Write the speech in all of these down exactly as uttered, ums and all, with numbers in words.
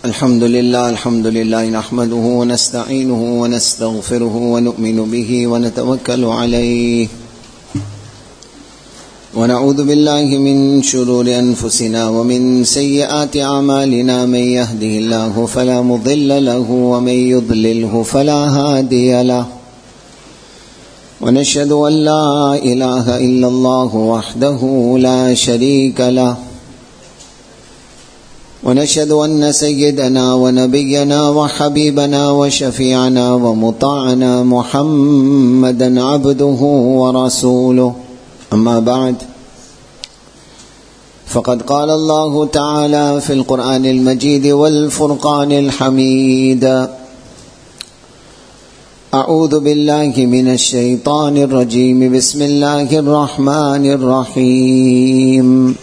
الحمد لله الحمد لله نحمده ونستعينه ونستغفره ونؤمن به ونتوكل عليه ونعوذ بالله من شرور أنفسنا ومن سيئات أعمالنا من يهده الله فلا مضل له ومن يضلله فلا هادي له ونشهد أن لا إله إلا الله وحده لا شريك له ونشهد أن سيدنا ونبينا وحبيبنا وشفيعنا ومطاعنا محمدا عبده ورسوله أما بعد فقد قال الله تعالى في القرآن المجيد والفرقان الحميد أعوذ بالله من الشيطان الرجيم بسم الله الرحمن الرحيم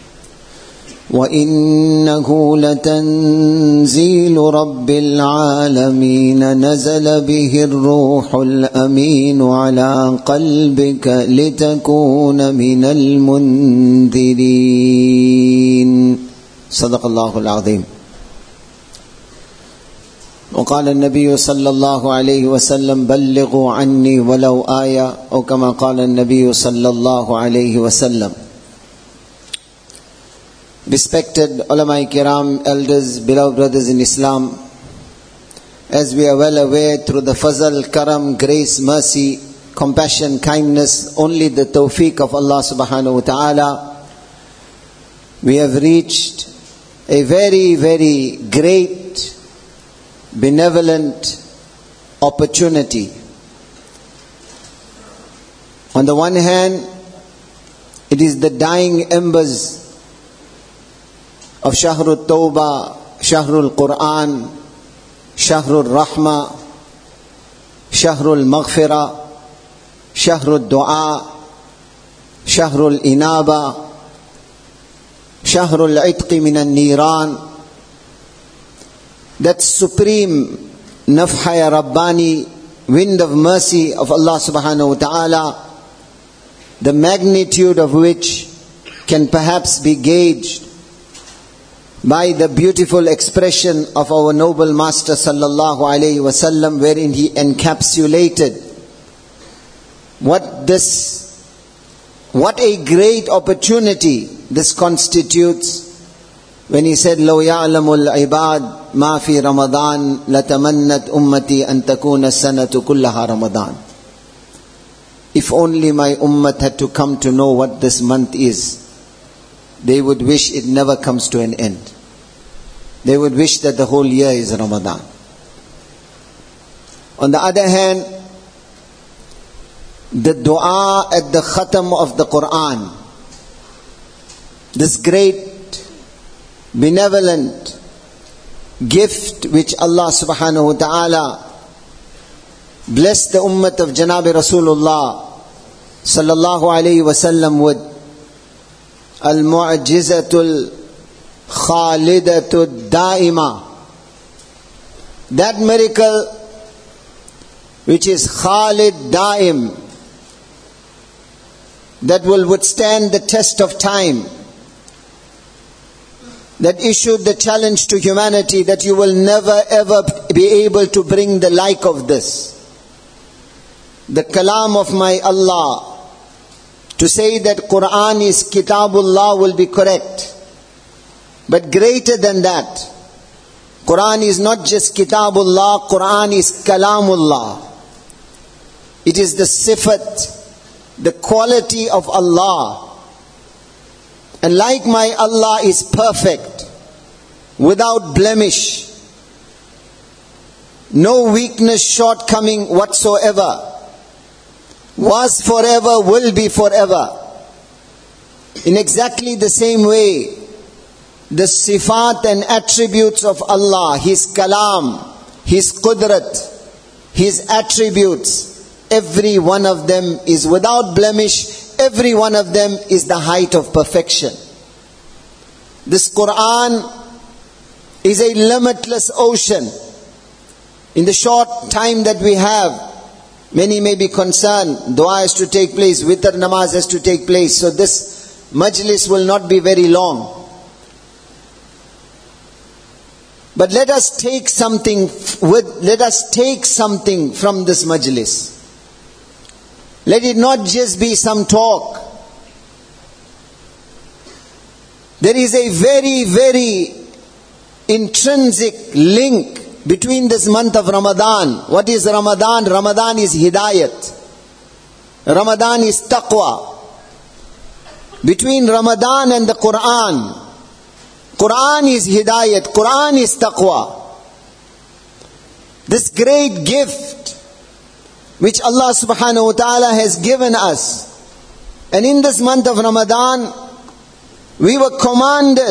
وَإِنَّهُ لَتَنزِيلُ رَبِّ الْعَالَمِينَ نَزَلَ بِهِ الرُّوحُ الْأَمِينُ عَلَى قَلْبِكَ لِتَكُونَ مِنَ الْمُنذِرِينَ صدق الله العظيم. وقال النبي صلى الله عليه وسلم بلغوا عني ولو آية أو كما قال النبي صلى الله عليه وسلم. Respected ulama kiram, elders, beloved brothers in Islam, as we are well aware, through the fazal, karam, grace, mercy, compassion, kindness, only the tawfiq of Allah subhanahu wa ta'ala, we have reached a very, very great, benevolent opportunity. On the one hand, it is the dying embers of Shahrul Tawbah, Shahrul Quran, Shahrul Rahmah, Shahrul Maghfirah, Shahrul Dua, Shahrul Inaba, Shahrul Itqi min al-Niran. That supreme Nafhaya Rabbani, wind of mercy of Allah subhanahu wa ta'ala, the magnitude of which can perhaps be gauged by the beautiful expression of our noble Master sallallahu alaihi wasallam, wherein he encapsulated what this, what a great opportunity this constitutes, when he said, لو يعلم العباد ما في رمضان لتمنت أمتي أن تكون السنة كلها رمضان. If only my ummat had to come to know what this month is, they would wish it never comes to an end. They would wish that the whole year is Ramadan. On the other hand, the dua at the khatam of the Quran, this great, benevolent gift which Allah subhanahu wa ta'ala blessed the ummat of Janabi Rasulullah sallallahu alayhi wa sallam with, al-mu'jizatul khalidatud daima, that miracle which is Khalid Daim, that will withstand the test of time, that issued the challenge to humanity that you will never ever be able to bring the like of this. The kalam of my Allah, to say that Quran is Kitabullah will be correct. But greater than that, Quran is not just Kitabullah, Quran is Kalamullah. It is the sifat, the quality of Allah. And like my Allah is perfect, without blemish, no weakness, shortcoming whatsoever, was forever, will be forever. In exactly the same way, the sifat and attributes of Allah, His kalam, His qudrat, His attributes, every one of them is without blemish, every one of them is the height of perfection. This Quran is a limitless ocean. In the short time that we have, many may be concerned, dua has to take place, witr namaz has to take place, so this majlis will not be very long. But let us take something with, let us take something from this majlis. Let it not just be some talk. There is a very, very intrinsic link between this month of Ramadan. What is Ramadan? Ramadan is hidayat. Ramadan is taqwa. Between Ramadan and the Quran. Quran is hidayat. Quran is taqwa. This great gift which Allah subhanahu wa ta'ala has given us. And in this month of Ramadan, we were commanded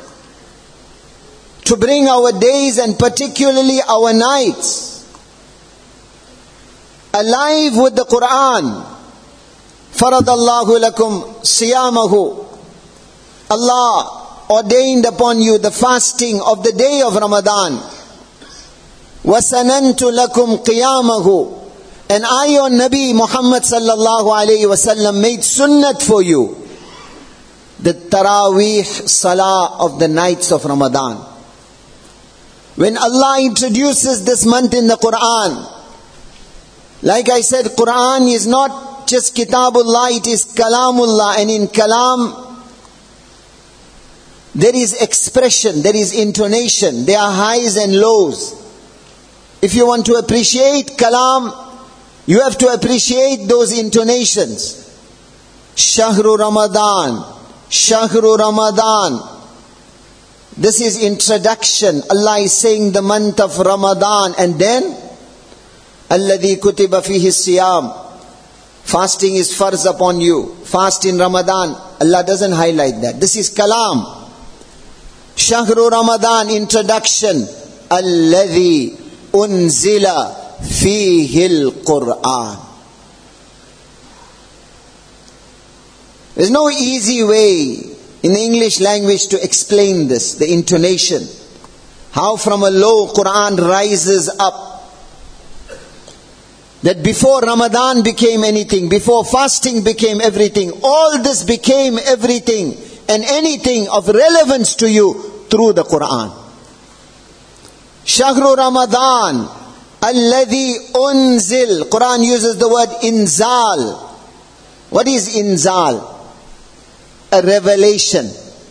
to bring our days and particularly our nights alive with the Quran. Faradallahu lakum siyamahu. Allah ordained upon you the fasting of the day of Ramadan. Wasanantu lakum qiyamahu. And I, your Nabi Muhammad sallallahu alayhi wasallam, made sunnat for you, the Taraweeh Salah of the nights of Ramadan. When Allah introduces this month in the Quran, like I said, Quran is not just Kitabullah, it is Kalamullah. And in Kalam, there is expression, there is intonation, there are highs and lows. If you want to appreciate Kalam, you have to appreciate those intonations. Shahru Ramadan, Shahru Ramadan. This is introduction. Allah is saying the month of Ramadan. And then, Alladhi kutiba fihi siyam. Fasting is farz upon you. Fast in Ramadan. Allah doesn't highlight that. This is kalam. Shahru Ramadan, introduction. Alladhi unzila fihi al-Qur'an. There's no easy way in the English language to explain this, the intonation. How from a low Quran rises up. That before Ramadan became anything, before fasting became everything, all this became everything and anything of relevance to you through the Quran. Shahru Ramadan, alladhi unzil. Quran uses the word inzal. What is inzal? A revelation,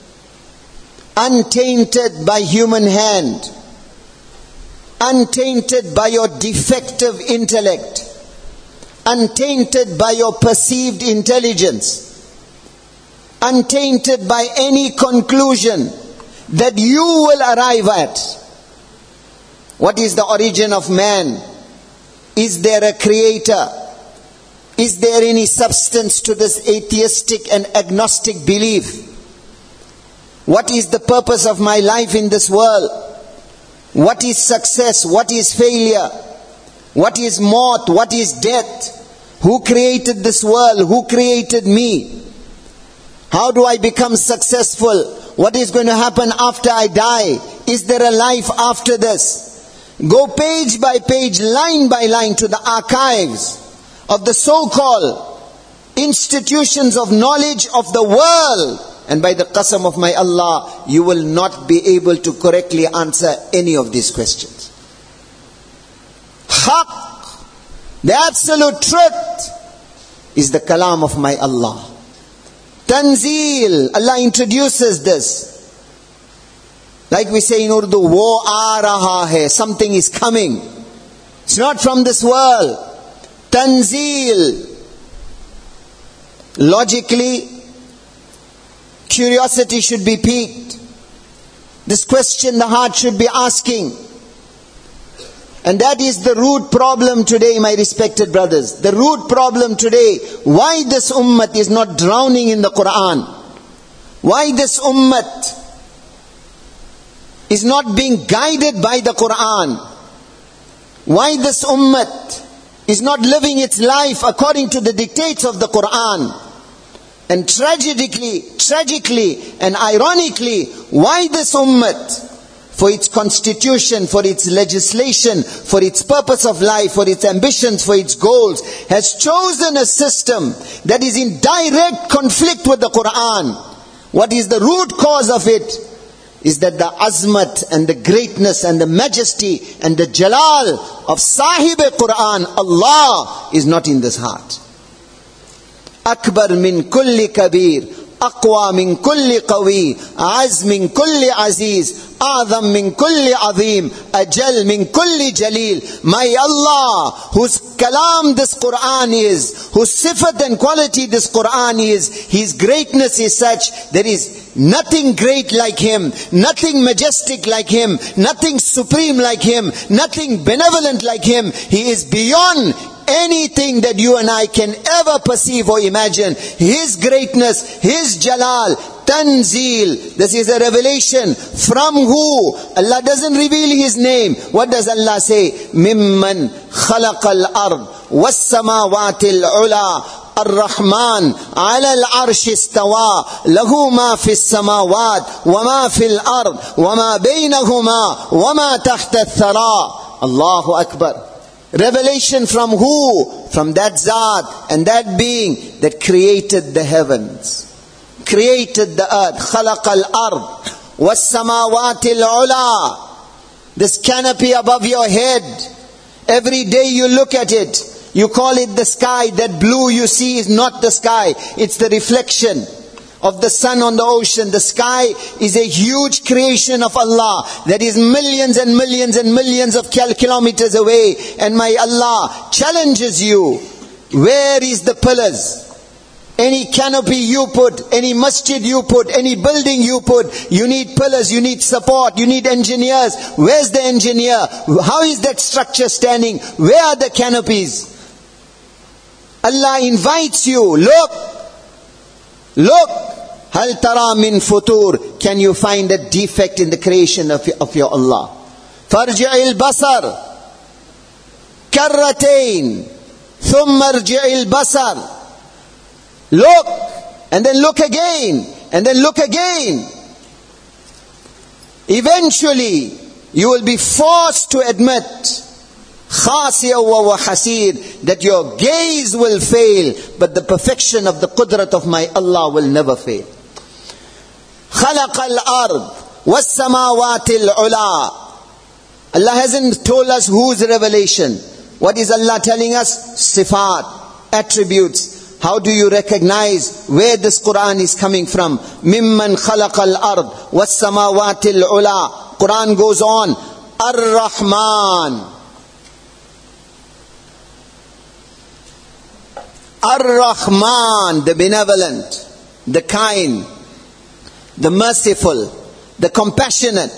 untainted by human hand, untainted by your defective intellect, untainted by your perceived intelligence, untainted by any conclusion that you will arrive at. What is the origin of man? Is there a creator? Is there any substance to this atheistic and agnostic belief? What is the purpose of my life in this world? What is success? What is failure? What is maut? What is death? Who created this world? Who created me? How do I become successful? What is going to happen after I die? Is there a life after this? Go page by page, line by line to the archives of the so-called institutions of knowledge of the world. And by the qasam of my Allah, you will not be able to correctly answer any of these questions. Haqq, the absolute truth, is the kalam of my Allah. Tanzeel, Allah introduces this. Like we say in Urdu, wo aa raha hai, something is coming. It's not from this world. Tanzeel. Logically, curiosity should be piqued. This question the heart should be asking. And that is the root problem today, my respected brothers. The root problem today, why this ummah is not drowning in the Quran. Why this ummah is not being guided by the Quran. Why this ummah is not living its life according to the dictates of the Quran. And tragically, tragically and ironically, why this ummah, for its constitution, for its legislation, for its purpose of life, for its ambitions, for its goals, has chosen a system that is in direct conflict with the Quran. What is the root cause of it? is that the azmat and the greatness and the majesty and the jalal of Sahib-e-Quran, Allah, is not in this heart. Akbar min kulli kabir, aqwa min kulli qawi, az min kulli aziz, A'zam min kulli azim, ajal min kulli jalil. My Allah, whose kalam this Quran is, whose sifat and quality this Quran is, His greatness is such, there is nothing great like Him, nothing majestic like Him, nothing supreme like Him, nothing benevolent like Him. He is beyond anything that you and I can ever perceive or imagine. His greatness, His jalal, Tanzeel. This is a revelation. From who? Allah doesn't reveal His name. What does Allah say? Mimman khalaqal ard was-samawati al-ula. الرحمن على العرش استوى له ما في السماوات وما في الأرض وما بينهما وما تحت الثرى. Allahu Akbar. Revelation from who? From that Zat and that being that created the heavens, created the earth. خلق الأرض والسماوات العلا. This canopy above your head, every day you look at it, you call it the sky. That blue you see is not the sky. It's the reflection of the sun on the ocean. The sky is a huge creation of Allah that is millions and millions and millions of kilometers away. And my Allah challenges you. Where is the pillars? Any canopy you put, any masjid you put, any building you put, you need pillars, you need support, you need engineers. Where's the engineer? How is that structure standing? Where are the canopies? Allah invites you. Look, look. Hal tara min futur. Can you find a defect in the creation of, of your Allah? Farji'il basar karratain thumma arji'il basar. Look, and then look again, and then look again. Eventually, you will be forced to admit, khasiya wa hasir, that your gaze will fail, but the perfection of the qudrat of my Allah will never fail. خلق الأرض والسماوات العلا. Allah hasn't told us whose revelation. What is Allah telling us? Sifat, attributes. How do you recognize where this Quran is coming from? Mimman khalaqal ard was-samawati al-ula. Quran goes on. Ar-Rahman. Ar-Rahman, the benevolent, the kind, the merciful, the compassionate.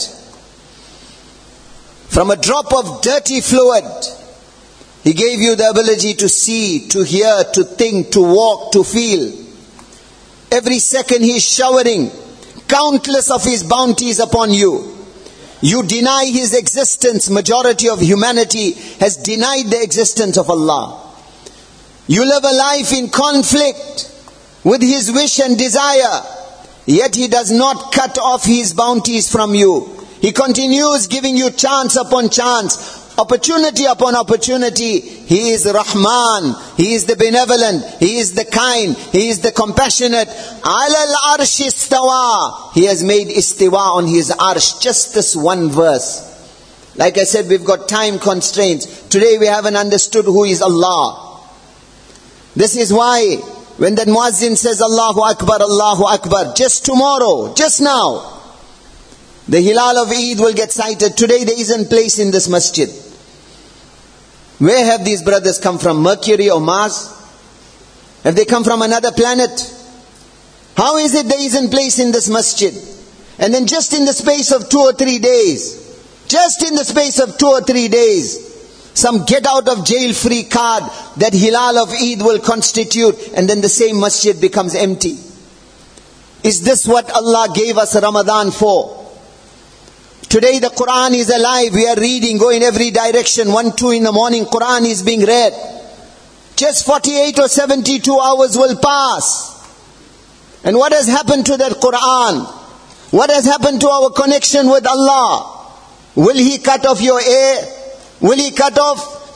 From a drop of dirty fluid, He gave you the ability to see, to hear, to think, to walk, to feel. Every second He is showering countless of His bounties upon you. You deny His existence. Majority of humanity has denied the existence of Allah. You live a life in conflict with His wish and desire. Yet He does not cut off His bounties from you. He continues giving you chance upon chance, opportunity upon opportunity. He is Rahman. He is the benevolent. He is the kind. He is the compassionate. Alal arsh istawa. He has made istiwa on His arsh. Just this one verse. Like I said, we've got time constraints. Today we haven't understood who is Allah. This is why when that muazzin says Allahu Akbar, Allahu Akbar, just tomorrow, just now, the hilal of Eid will get sighted. Today there isn't place in this masjid. Where have these brothers come from? Mercury or Mars? Have they come from another planet? How is it there isn't place in this masjid? And then just in the space of two or three days, just in the space of two or three days, some get out of jail free card that hilal of Eid will constitute, and then the same masjid becomes empty. Is this what Allah gave us Ramadan for? Today the Quran is alive. We are reading, go in every direction. One, two in the morning, Quran is being read. Just forty-eight or seventy-two hours will pass. And what has happened to that Quran? What has happened to our connection with Allah? Will He cut off your air? Will He cut off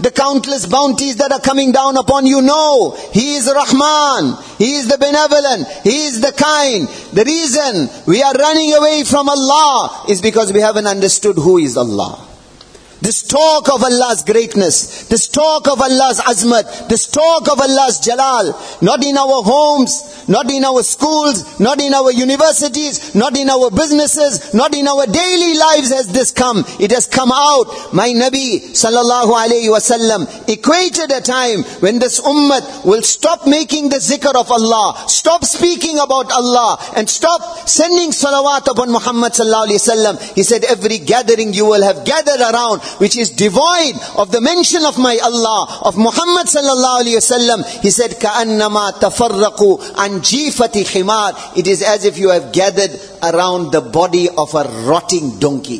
the countless bounties that are coming down upon you? No. He is Rahman. He is the benevolent. He is the kind. The reason we are running away from Allah is because we haven't understood who is Allah. This talk of Allah's greatness, this talk of Allah's azmat, this talk of Allah's jalal, not in our homes, not in our schools, not in our universities, not in our businesses, not in our daily lives has this come. It has come out. My Nabi sallallahu alayhi wasallam equated a time when this ummah will stop making the zikr of Allah, stop speaking about Allah, and stop sending salawat upon Muhammad sallallahu alayhi wasallam. He said, every gathering you will have gathered around, which is devoid of the mention of my Allah, of Muhammad sallallahu alayhi wasallam. He said, كَأَنَّمَا تَفَرَّقُوا عَنْ جِيفَةِ خِمَارٍ. It is as if you have gathered around the body of a rotting donkey.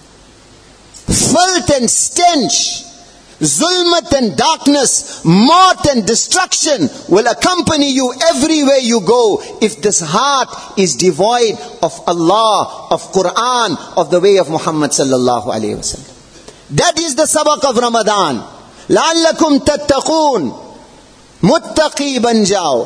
Filth and stench, zulmat and darkness, maut and destruction will accompany you everywhere you go if this heart is devoid of Allah, of Quran, of the way of Muhammad sallallahu alayhi wasallam. That is the sabak of Ramadan. لَعَلَّكُمْ تَتَّقُونَ. Muttaqi बन जाओ.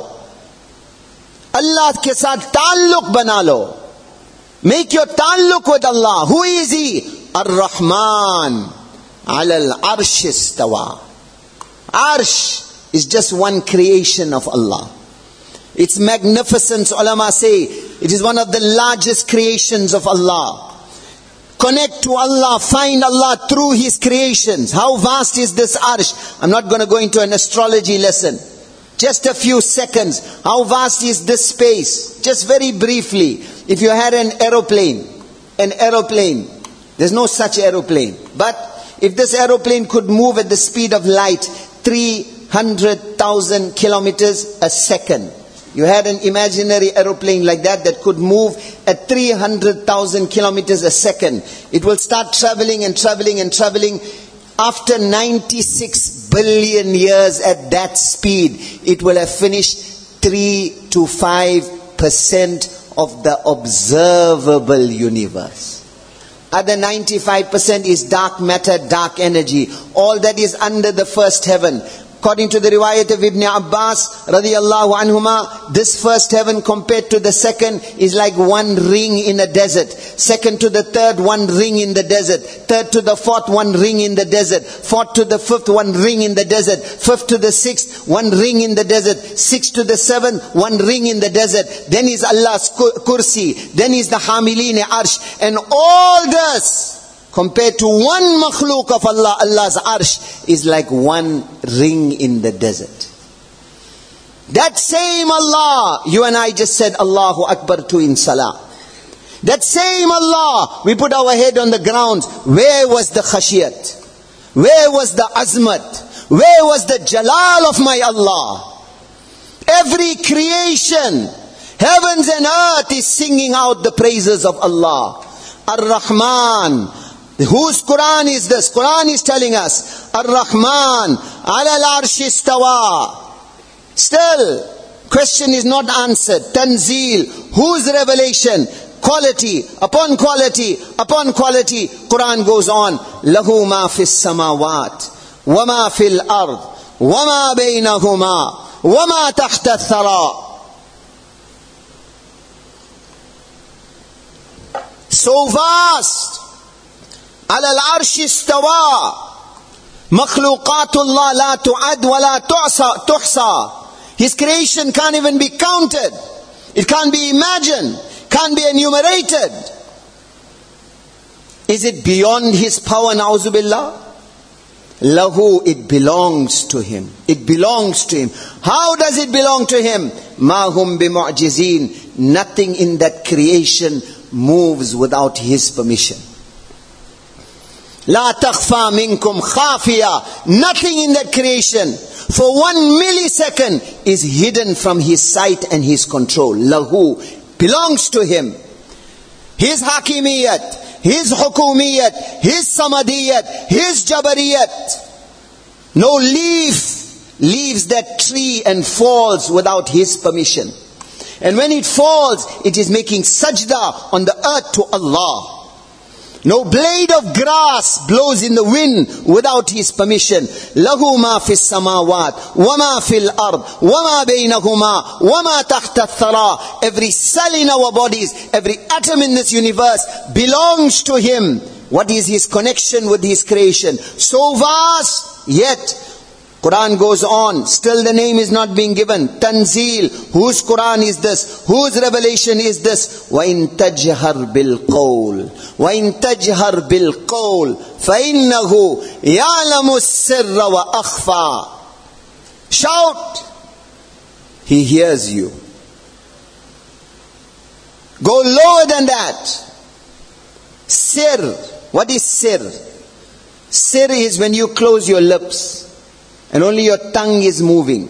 Allah के साथ ताल्लुक बना लो. Make your ताल्लुक with Allah. Who is He? Ar-Rahman. Ala al-Arsh istawa. Arsh is just one creation of Allah. Its magnificence, ulama say, it is one of the largest creations of Allah. Connect to Allah, find Allah through His creations. How vast is this arsh? I'm not going to go into an astrology lesson. Just a few seconds. How vast is this space? Just very briefly. If you had an aeroplane, an aeroplane, there's no such aeroplane. But if this aeroplane could move at the speed of light, three hundred thousand kilometers a second. You had an imaginary aeroplane like that that could move at three hundred thousand kilometers a second. It will start traveling and traveling and traveling. After ninety-six billion years at that speed, it will have finished three to five percent of the observable universe. Other ninety-five percent is dark matter, dark energy. All that is under the first heaven. According to the riwayat of Ibn Abbas radiyallahu anhuma, this first heaven compared to the second is like one ring in a desert. Second to the third, one ring in the desert. Third to the fourth, one ring in the desert. Fourth to the fifth, one ring in the desert. Fifth to the sixth, one ring in the desert. Sixth to the seventh, one ring in the desert. Then is Allah's kursi. Then is the Hamileen Arsh. And all this compared to one makhluk of Allah, Allah's arsh, is like one ring in the desert. That same Allah, you and I just said Allahu Akbar to in salah. That same Allah, we put our head on the ground. Where was the khashiyat? Where was the azmat? Where was the jalal of my Allah? Every creation, heavens and earth is singing out the praises of Allah. Ar-Rahman. Whose Quran is this? Quran is telling us, Ar-Rahman, ala al-arsh istawa. Still, question is not answered. Tanzeel, whose revelation? Quality, upon quality, upon quality. Quran goes on, Lahu ma fis samawat, wa ma fil ard, wa ma baynahuma, wa ma tahta thara. So vast. على العرش استوى مخلوقات الله لا تعد ولا تحصى. His creation can't even be counted. It can't be imagined, can't be enumerated. Is it beyond His power? Na'udhu billah. Lahu, it belongs to Him. It belongs to Him. How does it belong to Him? Ma hum bimu'jizeen. Nothing in that creation moves without His permission. La takhfa minkum khafiya. Nothing in that creation for one millisecond is hidden from His sight and His control. Lahu, belongs to Him. His hakimiyat, His hukumiyat, His samadiyat, His jabariyat. No leaf leaves that tree and falls without His permission. And when it falls, it is making sajda on the earth to Allah. No blade of grass blows in the wind without His permission. Lahu ma fis samawat, wa ma fil ard, wa ma baynahuma, wa ma tahta thara. Every cell in our bodies, every atom in this universe belongs to Him. What is His connection with His creation? So vast, yet Quran goes on, still the name is not being given. Tanzeel, whose Quran is this? Whose revelation is this? وَإِن تَجْهَرْ بِالْقَوْلِ وَإِن تَجْهَرْ بِالْقَوْلِ فَإِنَّهُ يَعْلَمُ السِّرَّ وَأَخْفَى. Shout, He hears you. Go lower than that. Sir, what is sir? Sir is when you close your lips and only your tongue is moving.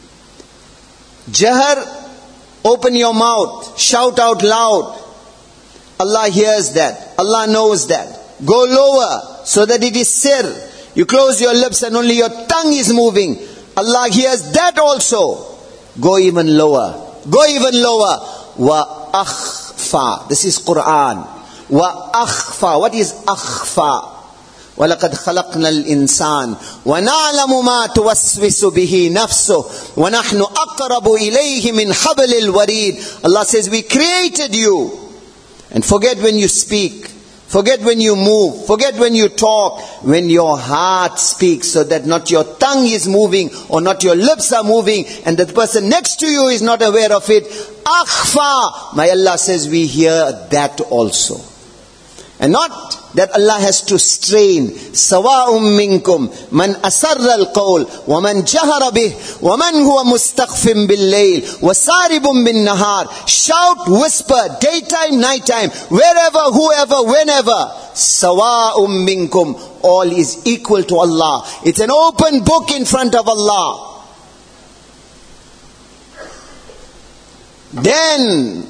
Jahar, open your mouth, shout out loud. Allah hears that. Allah knows that. Go lower so that it is sir. You close your lips and only your tongue is moving. Allah hears that also. Go even lower. Go even lower. Wa akhfa. This is Quran. Wa akhfa. What is akhfa? وَلَقَدْ خَلَقْنَا الْإِنسَانَ وَنَعْلَمُ مَا تُوَسْوِسُ بِهِ نَفْسُهُ وَنَحْنُ أَقْرَبُ إِلَيْهِ مِنْ حَبْلِ الْوَرِيدِ. Allah says, we created you. And forget when you speak. Forget when you move. Forget when you talk. When your heart speaks, so that not your tongue is moving or not your lips are moving and the person next to you is not aware of it. Akhfa. My Allah says, we hear that also. And not that Allah has to strain. Sawa'um minkum man asarra al-qawl wa man jahara bih wa man huwa mustakhfim bil-layl wa saribun bin-nahar. Shout, whisper, daytime, nighttime, wherever, whoever, whenever. Sawa'um minkum. All is equal to Allah. It's an open book in front of Allah. Then,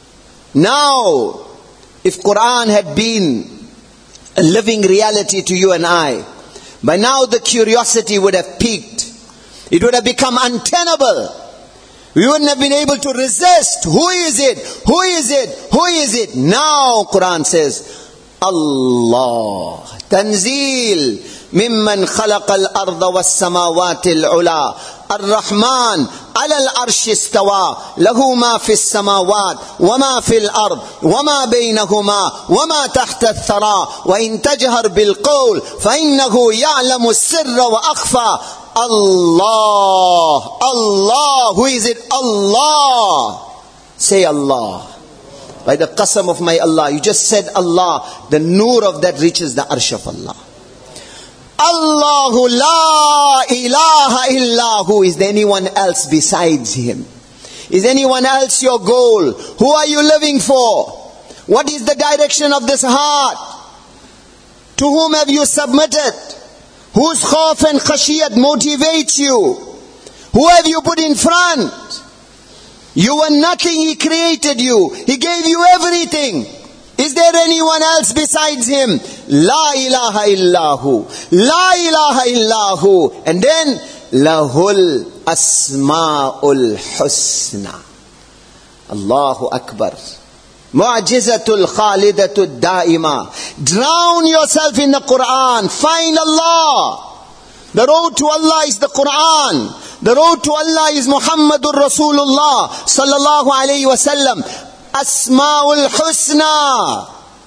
now, if Quran had been a living reality to you and I, by now the curiosity would have peaked. It would have become untenable. We wouldn't have been able to resist. Who is it? Who is it? Who is it? Now Quran says, Allah. Tanzeel. ممن خلق الأرض والسماوات العلا الرحمن على العرش استوى له ما في السماوات وما في الأرض وما بينهما وما تحت الثرى وإن تجهر بالقول فإنه يعلم السر وأخفى. Allah, Allah. Who is it? Allah. Say Allah. By the qasam of my Allah. You just said Allah. The nur of that reaches the arsh of Allah. Allahu la ilaha illahu. Is there anyone else besides Him? Is anyone else your goal? Who are you living for? What is the direction of this heart? To whom have you submitted? Whose khawf and khashiyat motivates you? Who have you put in front? You were nothing, He created you. He gave you everything. Is there anyone else besides Him? La ilaha illahu. La ilaha illahu. And then, lahul asma'ul husna. Allahu Akbar. Mu'jizatul khalidatul da'ima. Drown yourself in the Quran. Find Allah. The road to Allah is the Quran. The road to Allah is Muhammadur Rasulullah sallallahu alayhi wa sallam. Asma'ul Husna.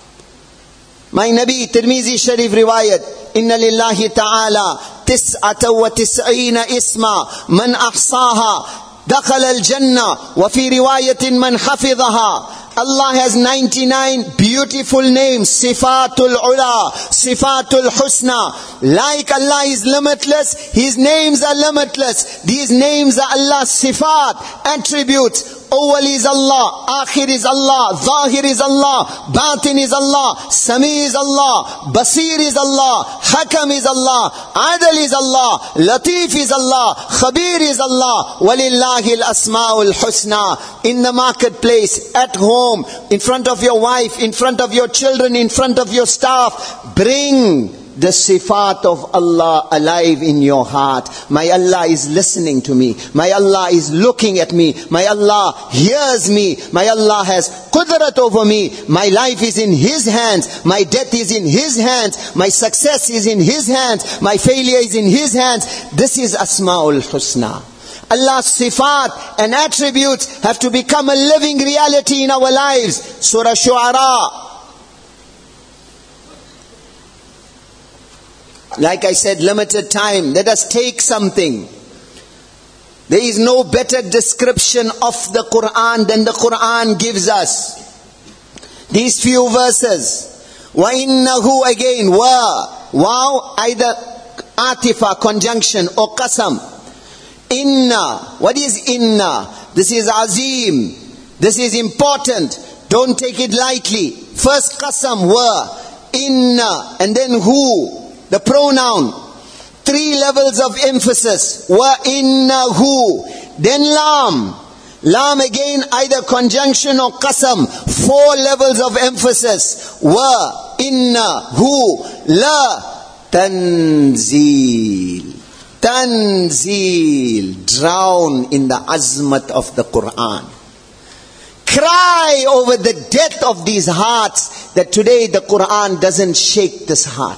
My Nabi, Tirmizi Sharif riwayat. Inna lillahi ta'ala tis'ata wa tis'ina isma. Man ahsaha dakhala al-jannah. Wa fi riwayatin man hafidhaha. Allah has ninety-nine beautiful names. Sifatul Ula, Sifatul Husna. Like Allah is limitless, His names are limitless. These names are Allah's sifat, attributes. Awwal is Allah, Akhir is Allah, Zahir is Allah, Batin is Allah, Sami is Allah, Basir is Allah, Hakam is Allah, Adal is Allah, Latif is Allah, Khabir is Allah. Walillahi al-asma'ul husna. In the marketplace, at home, in front of your wife, in front of your children, in front of your staff, bring the sifat of Allah alive in your heart. My Allah is listening to me. My Allah is looking at me. My Allah hears me. My Allah has qudrat over me. My life is in His hands. My death is in His hands. My success is in His hands. My failure is in His hands. This is Asma'ul Husna. Allah's sifat and attributes have to become a living reality in our lives. Surah Shu'ara. Like I said, limited time. Let us take something. There is no better description of the Quran than the Quran gives us. These few verses. وَإِنَّهُ again, wa, wow, either atifa, conjunction, or qasam. Inna, what is inna? This is azim. This is important. Don't take it lightly. First qasam, wa, inna, and then hu. The pronoun, three levels of emphasis. Wa innahu. Then lam. Lam again, either conjunction or qasam. Four levels of emphasis. Wa innahu. La tanzeel. Tanzeel. Drown in the azmat of the Quran. Cry over the death of these hearts, that today the Quran doesn't shake this heart.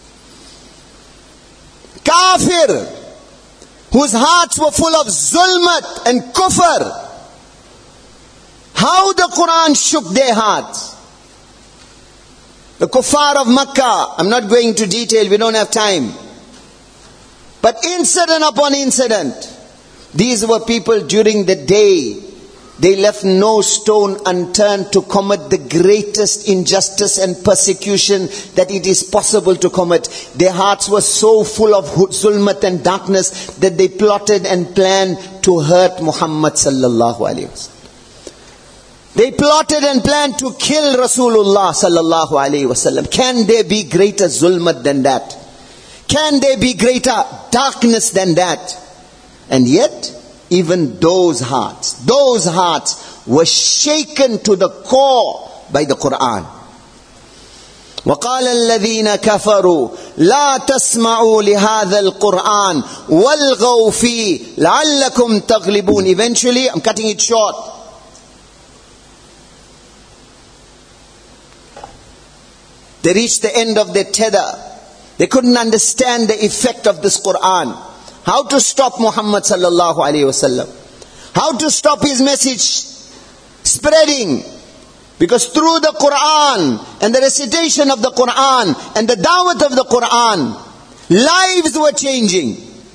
Kafir, whose hearts were full of zulmat and kufr. How the Quran shook their hearts. The kuffar of Makkah, I'm not going into detail, we don't have time. But incident upon incident, these were people during the day. They left no stone unturned to commit the greatest injustice and persecution that it is possible to commit. Their hearts were so full of zulmat and darkness that they plotted and planned to hurt Muhammad sallallahu alaihi wasallam. They plotted and planned to kill Rasulullah sallallahu alaihi wasallam. Can there be greater zulmat than that? Can there be greater darkness than that? And yet, even those hearts, those hearts were shaken to the core by the Quran. وَقَالَ الَّذِينَ كَفَرُوا لَا تَسْمَعُوا لِهَذَا الْقُرْآنِ وَالْغَوْا فِيهِ لَعَلَّكُمْ تَغْلِبُونَ. Eventually, I'm cutting it short. They reached the end of their tether. They couldn't understand the effect of this Quran. How to stop Muhammad sallallahu alaihi wasallam. How to stop his message spreading. Because through the Quran and the recitation of the Quran and the da'wat of the Quran, lives were changing.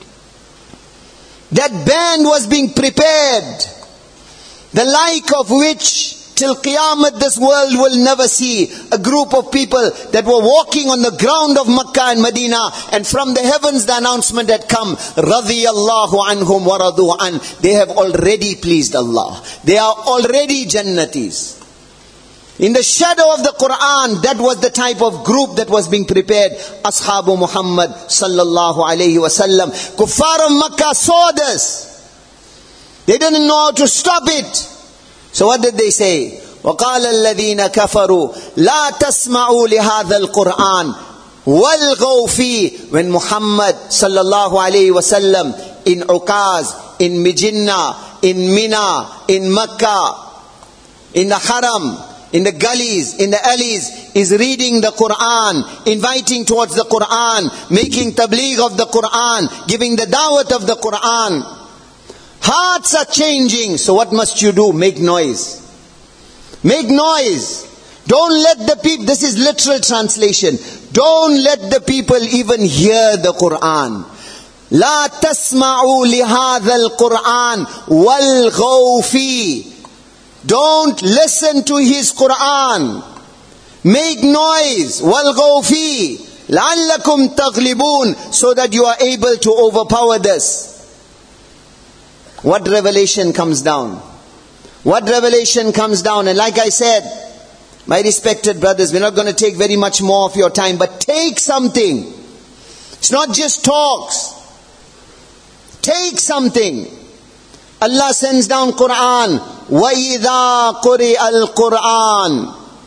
That band was being prepared, the like of which till Qiyamah this world will never see. A group of people that were walking on the ground of Makkah and Medina, and from the heavens the announcement had come, radiyallahu anhum wa radu an. They have already pleased Allah. They are already Jannatis. In the shadow of the Quran, that was the type of group that was being prepared. Ashabu Muhammad sallallahu alayhi wasallam. Kuffar of Makkah saw this. They didn't know how to stop it. So what did they say? وَقَالَ الَّذِينَ كَفَرُوا لَا تَسْمَعُوا لِهَذَا الْقُرْآنِ وَالْغَوْا فِيهِ. When Muhammad sallallahu alayhi wasallam in Uqaz, in Mijinna, in Mina, in Makkah, in the Haram, in the gullies, in the alleys, is reading the Quran, inviting towards the Quran, making tabligh of the Quran, giving the da'wat of the Quran. Hearts are changing. So what must you do? Make noise. Make noise. Don't let the people, this is literal translation. Don't let the people even hear the Quran. لا تسمعوا لهذا القرآن والغوا فيه. Don't listen to his Quran. Make noise. والغوا فيه لعلكم تغلبون. So that you are able to overpower this. What revelation comes down? What revelation comes down? And like I said, my respected brothers, we're not going to take very much more of your time, but take something. It's not just talks. Take something. Allah sends down Quran. وَإِذَا قُرِئَ الْقُرْآنِ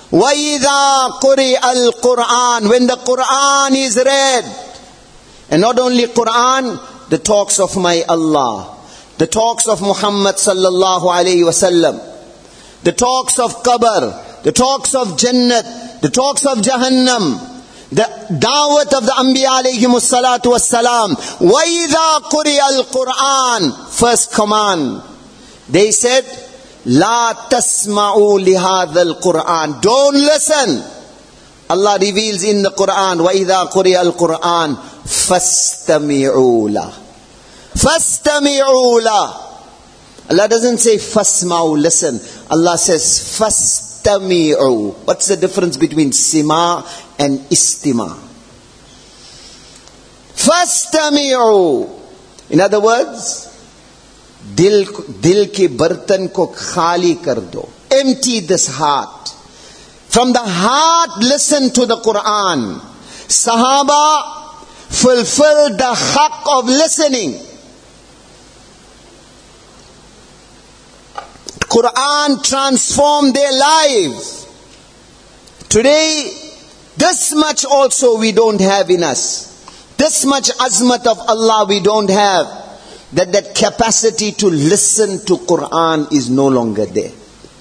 وَإِذَا قُرِئَ الْقُرْآنِ, when the Qur'an is read. And not only Qur'an, the talks of my Allah, the talks of Muhammad sallallahu alayhi wasallam, the talks of Qabr, the talks of Jannat, the talks of Jahannam, the da'wat of the Anbiya alayhimus salatu wassalam. وَإِذَا قُرِئَ الْقُرْآنِ, first command. They said, La tasma'u lihadha al-Qur'an. Don't listen. Allah reveals in the Qur'an, وَإِذَا قُرِئَ الْقُرْآنِ فَاسْتَمِعُوا لَهُ. فَاسْتَمِعُوا لَهُ. Allah doesn't say fasma'u, listen. Allah says fastami'u. What's the difference between sima and istima? Fastami'u. In other words, Dil, dil ke bartan ko khali kar do. Empty this heart. From the heart, listen to the Quran. Sahaba fulfilled the haqq of listening. Quran transformed their lives. Today, this much also we don't have in us. This much azmat of Allah we don't have. That that capacity to listen to Quran is no longer there.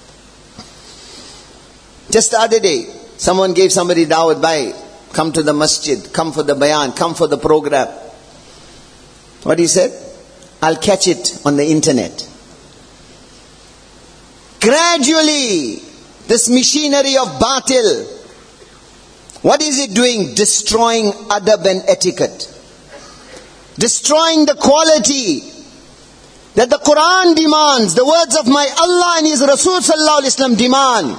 Just the other day, someone gave somebody da'wat, by come to the masjid, come for the bayan, come for the program. What he said? I'll catch it on the internet. Gradually, this machinery of batil, what is it doing? Destroying adab and etiquette. Destroying the quality that the Quran demands, the words of my Allah and His Rasul sallallahu alaihi wasallam demand.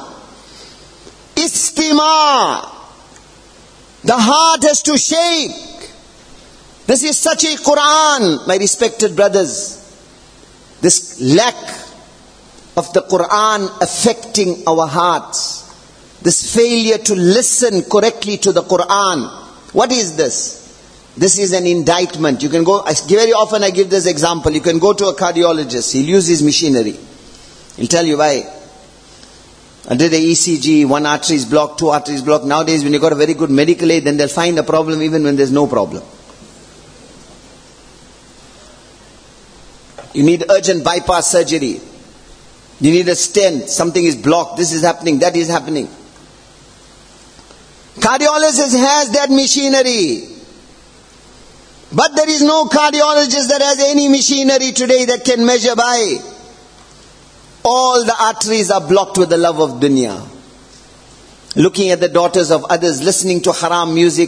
Istima. The heart has to shake. This is such a Quran, my respected brothers. This lack of the Quran affecting our hearts. This failure to listen correctly to the Quran. What is this? This is an indictment. You can go, I, very often I give this example. You can go to a cardiologist. He'll use his machinery. He'll tell you why. I did a E C G, one artery is blocked, two arteries blocked. Nowadays when you got a very good medical aid, then they'll find a problem even when there's no problem. You need urgent bypass surgery. You need a stent. Something is blocked. This is happening. That is happening. Cardiologist has that machinery. But there is no cardiologist that has any machinery today that can measure by. All the arteries are blocked with the love of dunya. Looking at the daughters of others, listening to haram music.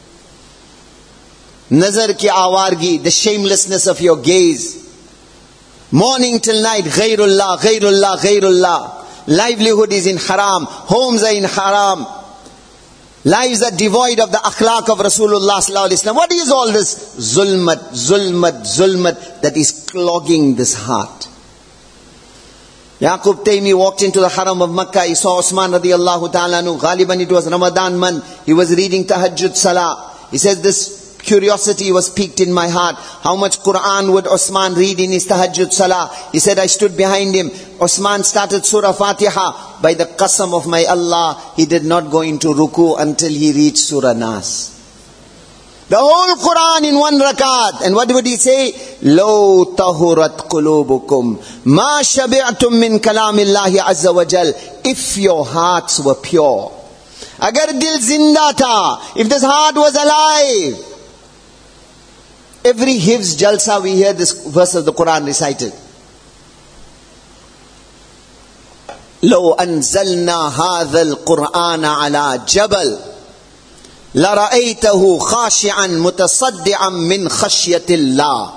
Nazar ki awargi, the shamelessness of your gaze. Morning till night, ghairullah, ghairullah, ghairullah. Livelihood is in haram. Homes are in haram. Lives are devoid of the akhlaq of Rasulullah sallallahu alaihi wasallam. What is all this? Zulmat, zulmat, zulmat that is clogging this heart. Yaqub Taymi walked into the haram of Makkah. He saw Osman radiallahu ta'ala anhu. Ghaliban it was Ramadan month. He was reading tahajjud salah. He says this curiosity was piqued in my heart. How much Quran would Osman read in his tahajjud salah? He said, I stood behind him. Osman started Surah Fatiha. By the qasam of my Allah, he did not go into ruku until he reached Surah Nas. The whole Quran in one rakat. And what would he say? Lo tahurat qulubukum ma shabi'tum min kalamillahi azza wa jal. If your hearts were pure. Agar dil zinda tha. If this heart was alive. Every hifz jalsa we hear this verse of the Quran recited. لو أنزلنا هذا القرآن على جبل لرأيته خاشعا متصدعا من خشية الله.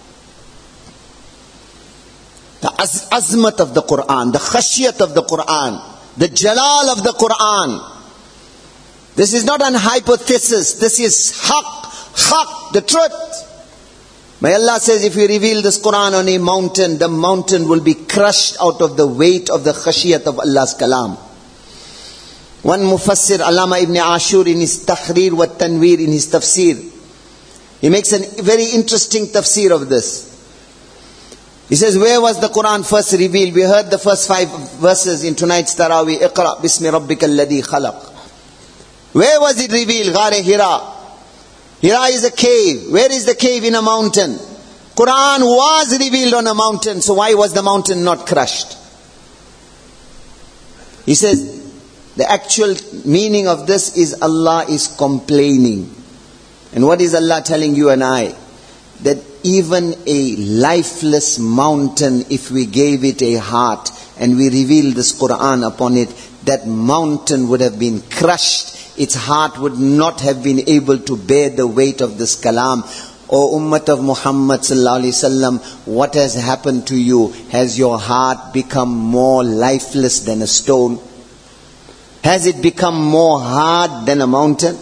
The azmat of the Quran, the khashiyat of the Quran, the jalal of the Quran. This is not an hypothesis. This is haqq, haqq, the truth. May Allah says, if you reveal this Quran on a mountain, the mountain will be crushed out of the weight of the khashiyat of Allah's kalam. One mufassir, Allama ibn Ashur, in his Tahrir wa Tanweer, in his tafsir, he makes a very interesting tafsir of this. He says, where was the Quran first revealed? We heard the first five verses in tonight's Taraweeh. Iqra bismi rabbika alladhi khalaq. Where was it revealed? Ghar Hira. Hira is a cave. Where is the cave? In a mountain. Quran was revealed on a mountain. So why was the mountain not crushed? He says, the actual meaning of this is Allah is complaining. And what is Allah telling you and I? That even a lifeless mountain, if we gave it a heart and we revealed this Quran upon it, that mountain would have been crushed. Its heart would not have been able to bear the weight of this kalam. O Ummah of Muhammad sallallahu alaihi wasallam, what has happened to you? Has your heart become more lifeless than a stone? Has it become more hard than a mountain?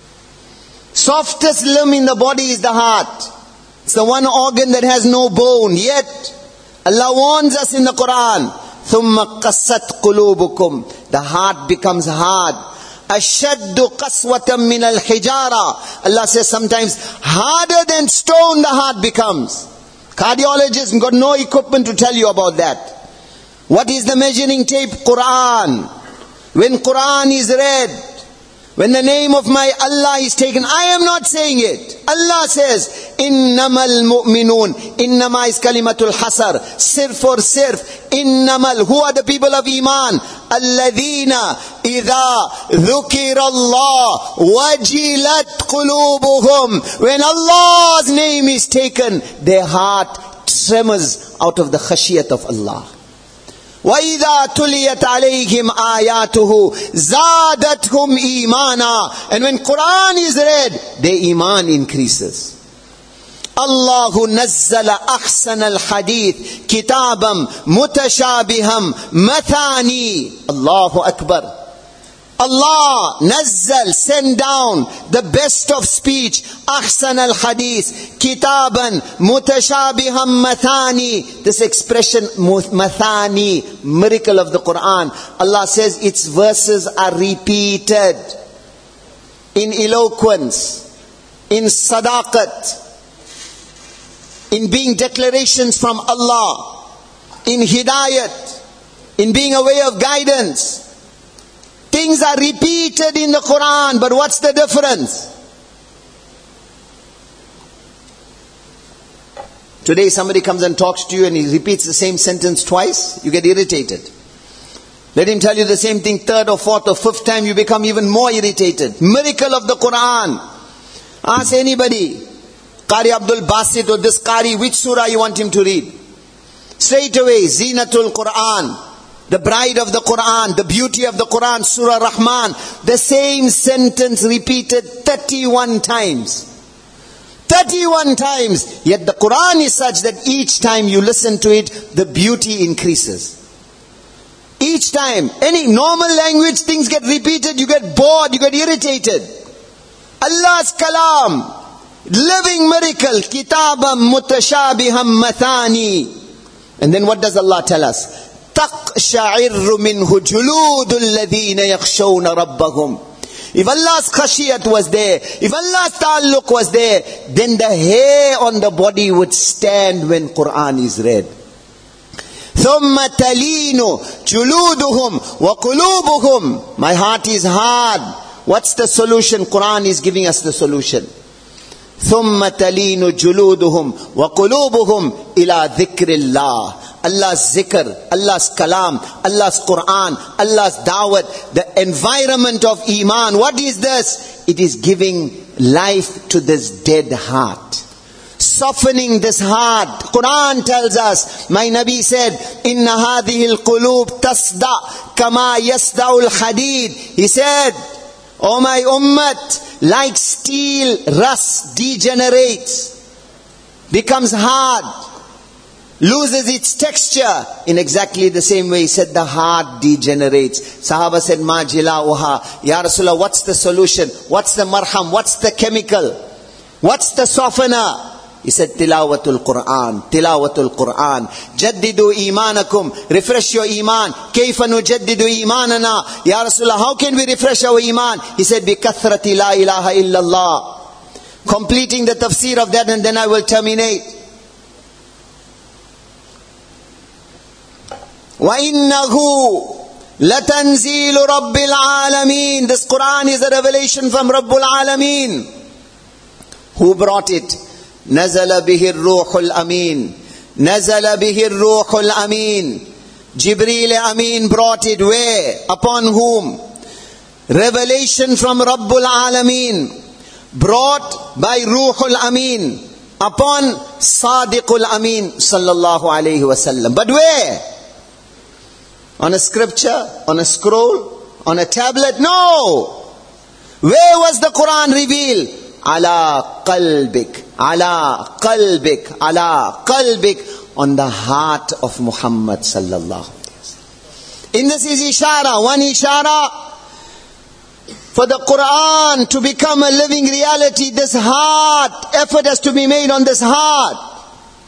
Softest limb in the body is the heart. It's the one organ that has no bone. Yet, Allah warns us in the Quran, ثُمَّ قَسَّتْ قُلُوبُكُمْ. The heart becomes hard. أَشَدُّ قَسْوَةً مِّنَ الْحِجَارَةِ. Allah says sometimes, harder than stone the heart becomes. Cardiologists got no equipment to tell you about that. What is the measuring tape? Quran. When Quran is read, when the name of my Allah is taken, I am not saying it. Allah says, Innamal mu'minun. Innama is kalimatul hasar. Sirf for sirf. Innamal. Who are the people of Iman? Alladhina idha dhukir Allah wajilat qulubuhum. When Allah's name is taken, their heart tremors out of the khashiyat of Allah. وَإِذَا تُلِيَتْ عَلَيْهِمْ آيَاتُهُ زَادَتْهُمْ إِيمَانًا. And when Quran is read, their iman increases. الله نزل أحسن الحديث كتابا متشابها مثاني. Allahu Akbar. Allah nazzal, send down the best of speech, ahsan al-hadith, kitaban mutashabiham mathani. This expression, mathani, miracle of the Quran. Allah says its verses are repeated in eloquence, in sadaqat, in being declarations from Allah, in hidayat, in being a way of guidance. Things are repeated in the Quran, but what's the difference? Today somebody comes and talks to you and he repeats the same sentence twice, you get irritated. Let him tell you the same thing third or fourth or fifth time, you become even more irritated. Miracle of the Quran. Ask anybody, Qari Abdul Basit or this Qari, which surah you want him to read? Straight away, Zinatul Quran. The bride of the Quran, the beauty of the Quran, Surah Rahman. The same sentence repeated thirty-one times. thirty-one times. Yet the Quran is such that each time you listen to it, the beauty increases. Each time, any normal language, things get repeated, you get bored, you get irritated. Allah's kalam, living miracle, kitabam mutashabiham mathani. And then what does Allah tell us? تَقْشَعِرُّ مِنْهُ جُلُودُ الَّذِينَ يَخْشَوْنَ رَبَّهُمْ. If Allah's khashiyat was there, if Allah's ta'alluq was there, then the hair on the body would stand when Quran is read. ثُمَّ تَلِينُ جُلُودُهُمْ وَقُلُوبُهُمْ. My heart is hard. What's the solution? Quran is giving us the solution. ثُمَّ تَلِينُ جُلُودُهُمْ وَقُلُوبُهُمْ إِلَى ذِكْرِ اللَّهِ. Allah's zikr, Allah's kalam, Allah's Quran, Allah's dawat, the environment of iman. What is this? It is giving life to this dead heart. Softening this heart. Quran tells us, my Nabi said, Inna hadhihi al-qulub tasda kama yasda'u al-hadid. He said, O my ummat, like steel rust degenerates, becomes hard, loses its texture. In exactly the same way, he said the heart degenerates. Sahaba said, Ma jila'uha. Ya Rasulullah, what's the solution? What's the marham? What's the chemical? What's the softener? He said, Tilawatul Quran. Tilawatul Quran. Jaddidu imanakum. Refresh your iman. Kayfa nujaddidu imanana. Ya Rasulullah, how can we refresh our iman? He said, Bi kathrati la ilaha illallah. Completing the tafsir of that, and then I will terminate. وَإِنَّهُ لَتَنزِيلُ رَبِّ الْعَالَمِينَ. This Quran is a revelation from Rabbul Alameen. Who brought it? نَزَلَ بِهِ الرُّوحُ الْأَمِينَ. نَزَلَ بِهِ الرُّوحُ الْأَمِينَ. Jibreel Amin brought it where? Upon whom? Revelation from Rabbul Alameen, brought by Ruhul Amin upon Sadiqul Amin sallallahu alayhi wasallam. But where? On a scripture? On a scroll? On a tablet? No! Where was the Quran revealed? Ala qalbik, ala qalbik, ala qalbik. On the heart of Muhammad sallallahu alayhi wasallam. In this is ishara, one ishara. For the Quran to become a living reality, this heart, effort has to be made on this heart.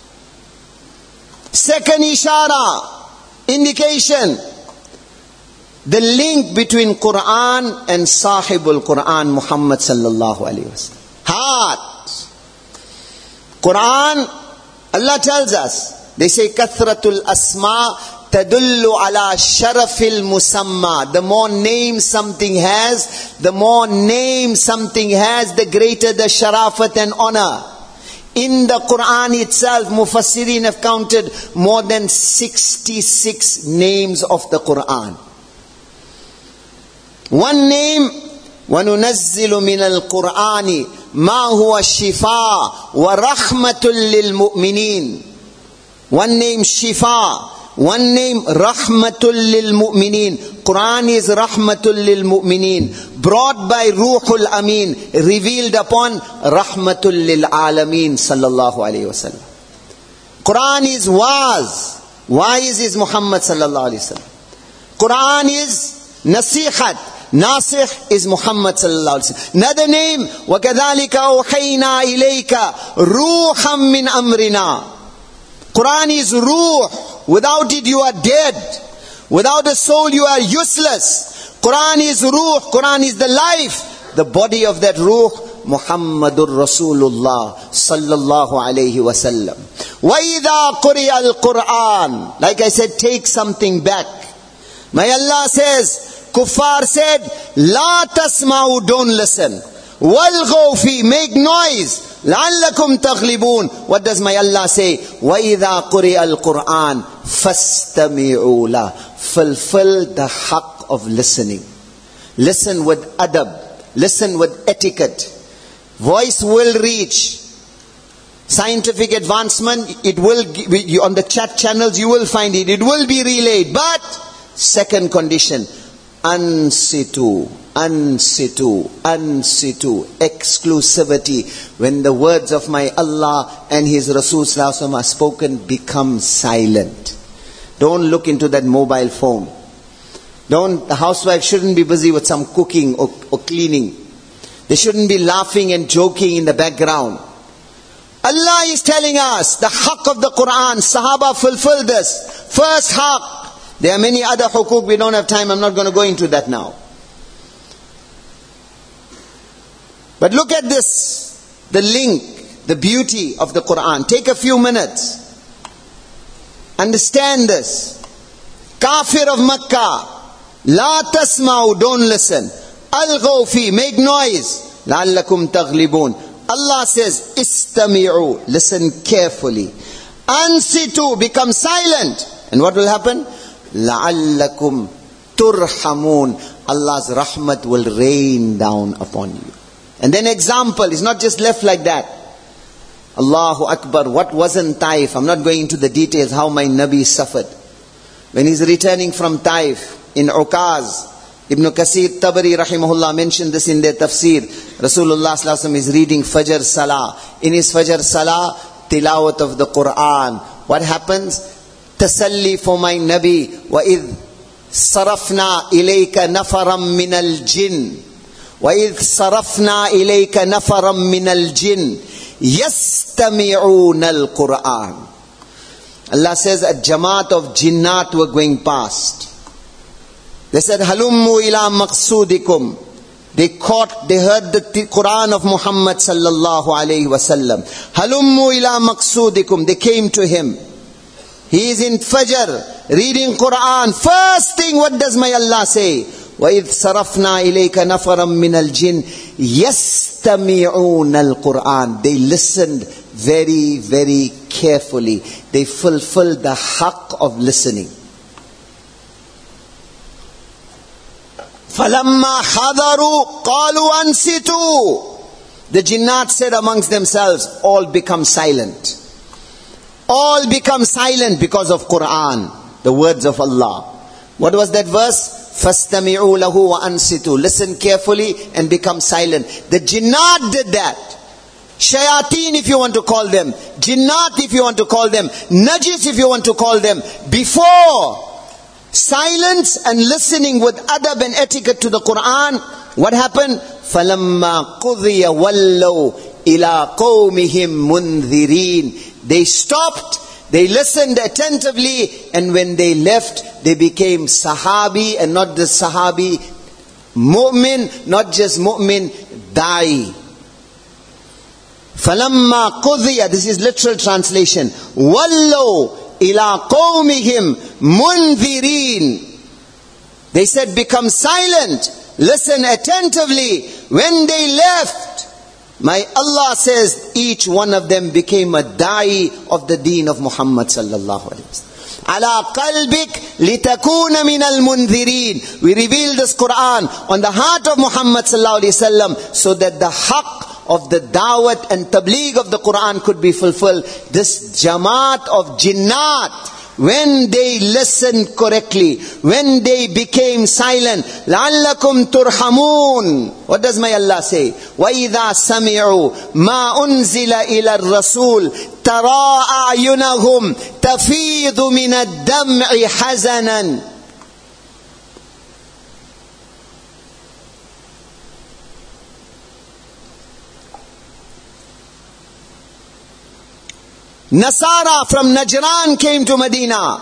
Second ishara, indication, the link between Quran and Sahibul Quran, Muhammad sallallahu alayhi wasallam. Heart. Quran, Allah tells us, they say, Kathratul Asma tadullu ala sharafil musamma. The more names something has, the more names something has, the greater the sharafat and honor. In the Quran itself, Mufassirin have counted more than sixty-six names of the Quran. One name, وَنُنَزِّلُ مِنَ الْقُرْآنِ مَا هُوَ الشِّفَاءُ وَرَحْمَةٌ لِلْمُؤْمِنِينَ. One name Shifa, one name Rahmatul lil Mu'mineen. Quran is Rahmatul lil Mu'mineen, brought by Ruhul Amin, revealed upon Rahmatul lil Alameen sallallahu alayhi wasallam. Quran is Waz. Wise is Muhammad sallallahu alayhi wasallam. Quran is Nasihat. Nasikh is Muhammad sallallahu alayhi wasallam. Another name, وَكَذَلِكَ أَوْحَيْنَا إِلَيْكَ رُوحًا مِّنْ أَمْرِنَا. Quran is Ruh. Without it you are dead. Without a soul you are useless. Quran is Ruh. Quran is the life. The body of that Ruh, Muhammadur Rasulullah sallallahu alayhi wasallam. وَإِذَا قُرِئَ الْقُرْآنِ. Like I said, take something back. My Allah says, Kuffar said, La tasma'u, don't listen. Walghaw fi, make noise. لَعَلَّكُمْ تَغْلِبُونَ. What does my Allah say? وَإِذَا قُرِئَ الْقُرْآنِ فَاسْتَمِعُوا لَهُ. Fulfill the haqq of listening. Listen with adab. Listen with etiquette. Voice will reach. Scientific advancement, it will, on the chat channels you will find it. It will be relayed. But, second condition, ansitu. Ansitu, ansitu, exclusivity. When the words of my Allah and His Rasul sallallahu alaihi wasallam are spoken, become silent. Don't look into that mobile phone. Don't, the housewife shouldn't be busy with some cooking or, or cleaning. They shouldn't be laughing and joking in the background. Allah is telling us the haqq of the Quran. Sahaba fulfill this. First haqq. There are many other hukuk, we don't have time, I'm not going to go into that now. But look at this, the link, the beauty of the Quran. Take a few minutes. Understand this. Kafir of Makkah, La tasma'u, don't listen. Alghaw fi, make noise. La'allakum taghlibun. Allah says, Istami'u, listen carefully. Ansitu, become silent. And what will happen? La'allakum turhamun. Allah's rahmat will rain down upon you. And then example, is not just left like that. Allahu Akbar, what was in Taif? I'm not going into the details how my Nabi suffered. When he's returning from Taif, in Ukaz, Ibn Kasir Tabari rahimahullah mentioned this in their tafsir. Rasulullah sallallahu alaihi wasallam is reading Fajr Salah. In his Fajr Salah, tilawat of the Quran. What happens? Tasalli for my Nabi. وَإِذْ صَرَفْنَا إِلَيْكَ نَفَرًا مِنَ الْجِنِّ وَإِذْ صَرَفْنَا إِلَيْكَ نَفَرًا مِنَ الْجِنِّ يَسْتَمِعُونَ الْقُرْآنِ. Allah says a jamaat of jinnat were going past. They said, Halummu ila maqsudikum. They caught, they heard the Quran of Muhammad sallallahu alayhi wasallam. Halummu ila maqsudikum. They came to him. He is in Fajr, reading Quran, first thing, what does my Allah say? وَإِذْ صَرَفْنَا إِلَيْكَ نَفَرًا مِنَ الْجِنِّ يَسْتَمِعُونَ الْقُرْآنِ. They listened very, very carefully. They fulfilled the haqq of listening. فَلَمَّا حَضَرُوا قَالُوا أَنْصِتُوا. The jinnat said amongst themselves, all become silent. All become silent because of Quran, the words of Allah. What was that verse? فَاسْتَمِعُوا لَهُ وَأَنْصِتُوا. Listen carefully and become silent. The jinnat did that. Shayateen, if you want to call them. Jinnat, if you want to call them. Najis, if you want to call them. Before silence and listening with adab and etiquette to the Quran, what happened? فَلَمَّا قُضِيَ وَلَّوْا إِلَىٰ قَوْمِهِمْ مُنذِرِينَ. They stopped, they listened attentively, and when they left, they became Sahabi, and not just Sahabi, Mu'min, not just Mu'min, Da'i. فَلَمَّا قُضِيَ, this is literal translation, وَلَّوْا إِلَىٰ قَوْمِهِمْ مُنذِرِينَ. They said, become silent, listen attentively. When they left, my Allah says, each one of them became a da'i of the deen of Muhammad sallallahu alaihi wasallam. Ala qalbik litakuna min al-mundhirin. We reveal this Quran on the heart of Muhammad sallallahu alaihi wasallam so that the haqq of the da'wat and tabligh of the Quran could be fulfilled. This jamaat of jinnat, when they listened correctly, when they became silent, لَعَلَّكُمْ تُرْحَمُونَ. What does my Allah say? وَإِذَا سَمِعُوا مَا أُنزِلَ إِلَى الرَّسُولِ تَرَى أَعْيُنَهُمْ تَفِيضُ مِنَ الدَّمْعِ حَزَنًا. Nasara from Najran came to Medina.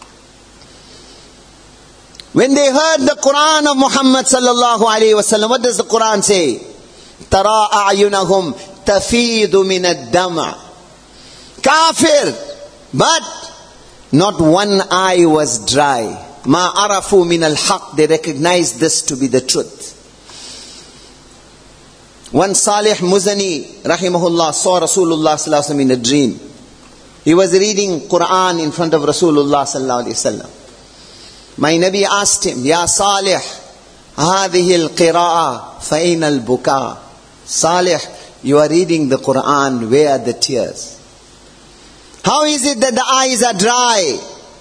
When they heard the Quran of Muhammad sallallahu alaihi wasallam, what does the Quran say? Tara a'yunahum tafidu min ad-dam'. Kafir, but not one eye was dry. Ma arafu min al-haq. They recognized this to be the truth. One Salih Muzani rahimahullah saw Rasulullah sallallahu alaihi wasallam in a dream. He was reading Quran in front of Rasulullah sallallahu alaihi wasallam. My Nabi asked him, Ya Salih, هذه القراءة فأين البكاء? Salih, you are reading the Quran, where are the tears? How is it that the eyes are dry?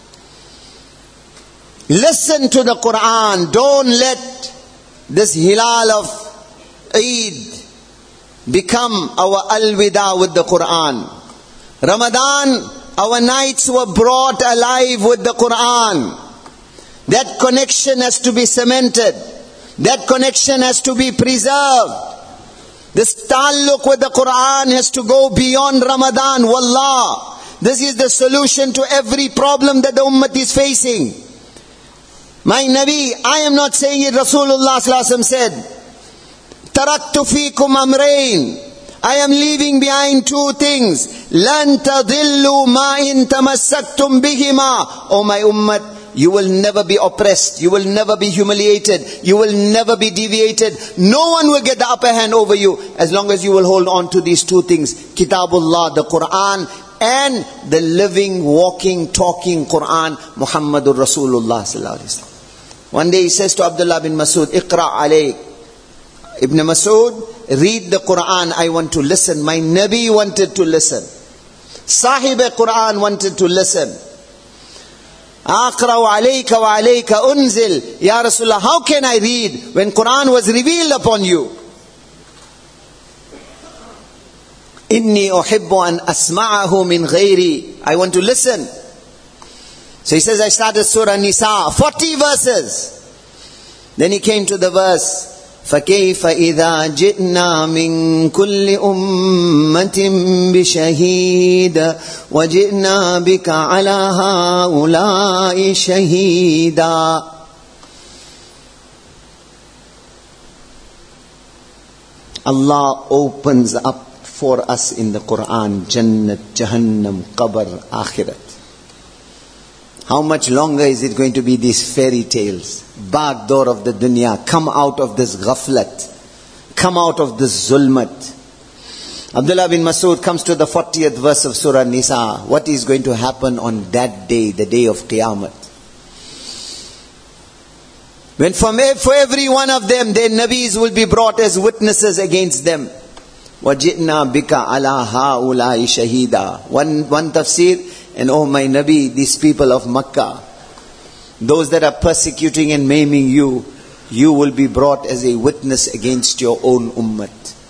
Listen to the Quran. Don't let this hilal of Eid become our alwida with the Quran. Ramadan, our nights were brought alive with the Quran. That connection has to be cemented. That connection has to be preserved. This ta'alluq with the Quran has to go beyond Ramadan. Wallah, this is the solution to every problem that the ummah is facing. My Nabi, I am not saying it, Rasulullah sallallahu alaihi wasallam said, Taraktu fikum amrain. I am leaving behind two things. لَن تَضِلُّوا مَا إِن تَمَسَّكْتُمْ بِهِمَا. Oh my ummah, you will never be oppressed. You will never be humiliated. You will never be deviated. No one will get the upper hand over you as long as you will hold on to these two things. Kitabullah, the Quran, and the living, walking, talking Quran, Muhammadur Rasulullah sallallahu alaihi wasallam. One day he says to Abdullah bin Masud, Iqra alayk. Ibn Masud, read the Quran, I want to listen. My Nabi wanted to listen. Sahib-e-Quran wanted to listen. Aqra'u alayka wa alayka unzil. Ya Rasulullah, how can I read when Quran was revealed upon you? Inni uhibbu an asma'ahu min ghayri. I want to listen. So he says, I started Surah Nisa, forty verses. Then he came to the verse, فَكَيْفَ إِذَا جِئْنَا مِنْ كُلِّ أُمَّةٍ بِشَهِيدٍ وَجِئْنَا بِكَ عَلَى هَؤُلَاءِ شَهِيدًا. Allah opens up for us in the Quran, Jannat, Jahannam, Qabr, Akhirat. How much longer is it going to be these fairy tales? Baag door of the dunya. Come out of this ghaflat. Come out of this zulmat. Abdullah bin Mas'ud comes to the fortieth verse of Surah Nisa. What is going to happen on that day, the day of Qiyamah? When for, for every one of them, their Nabis will be brought as witnesses against them. وَجِئْنَا بِكَ عَلَىٰ هَؤُلَاءِ شَهِيدًا. One, one tafsir, and oh my Nabi, these people of Makkah, those that are persecuting and maiming you, you will be brought as a witness against your own ummat.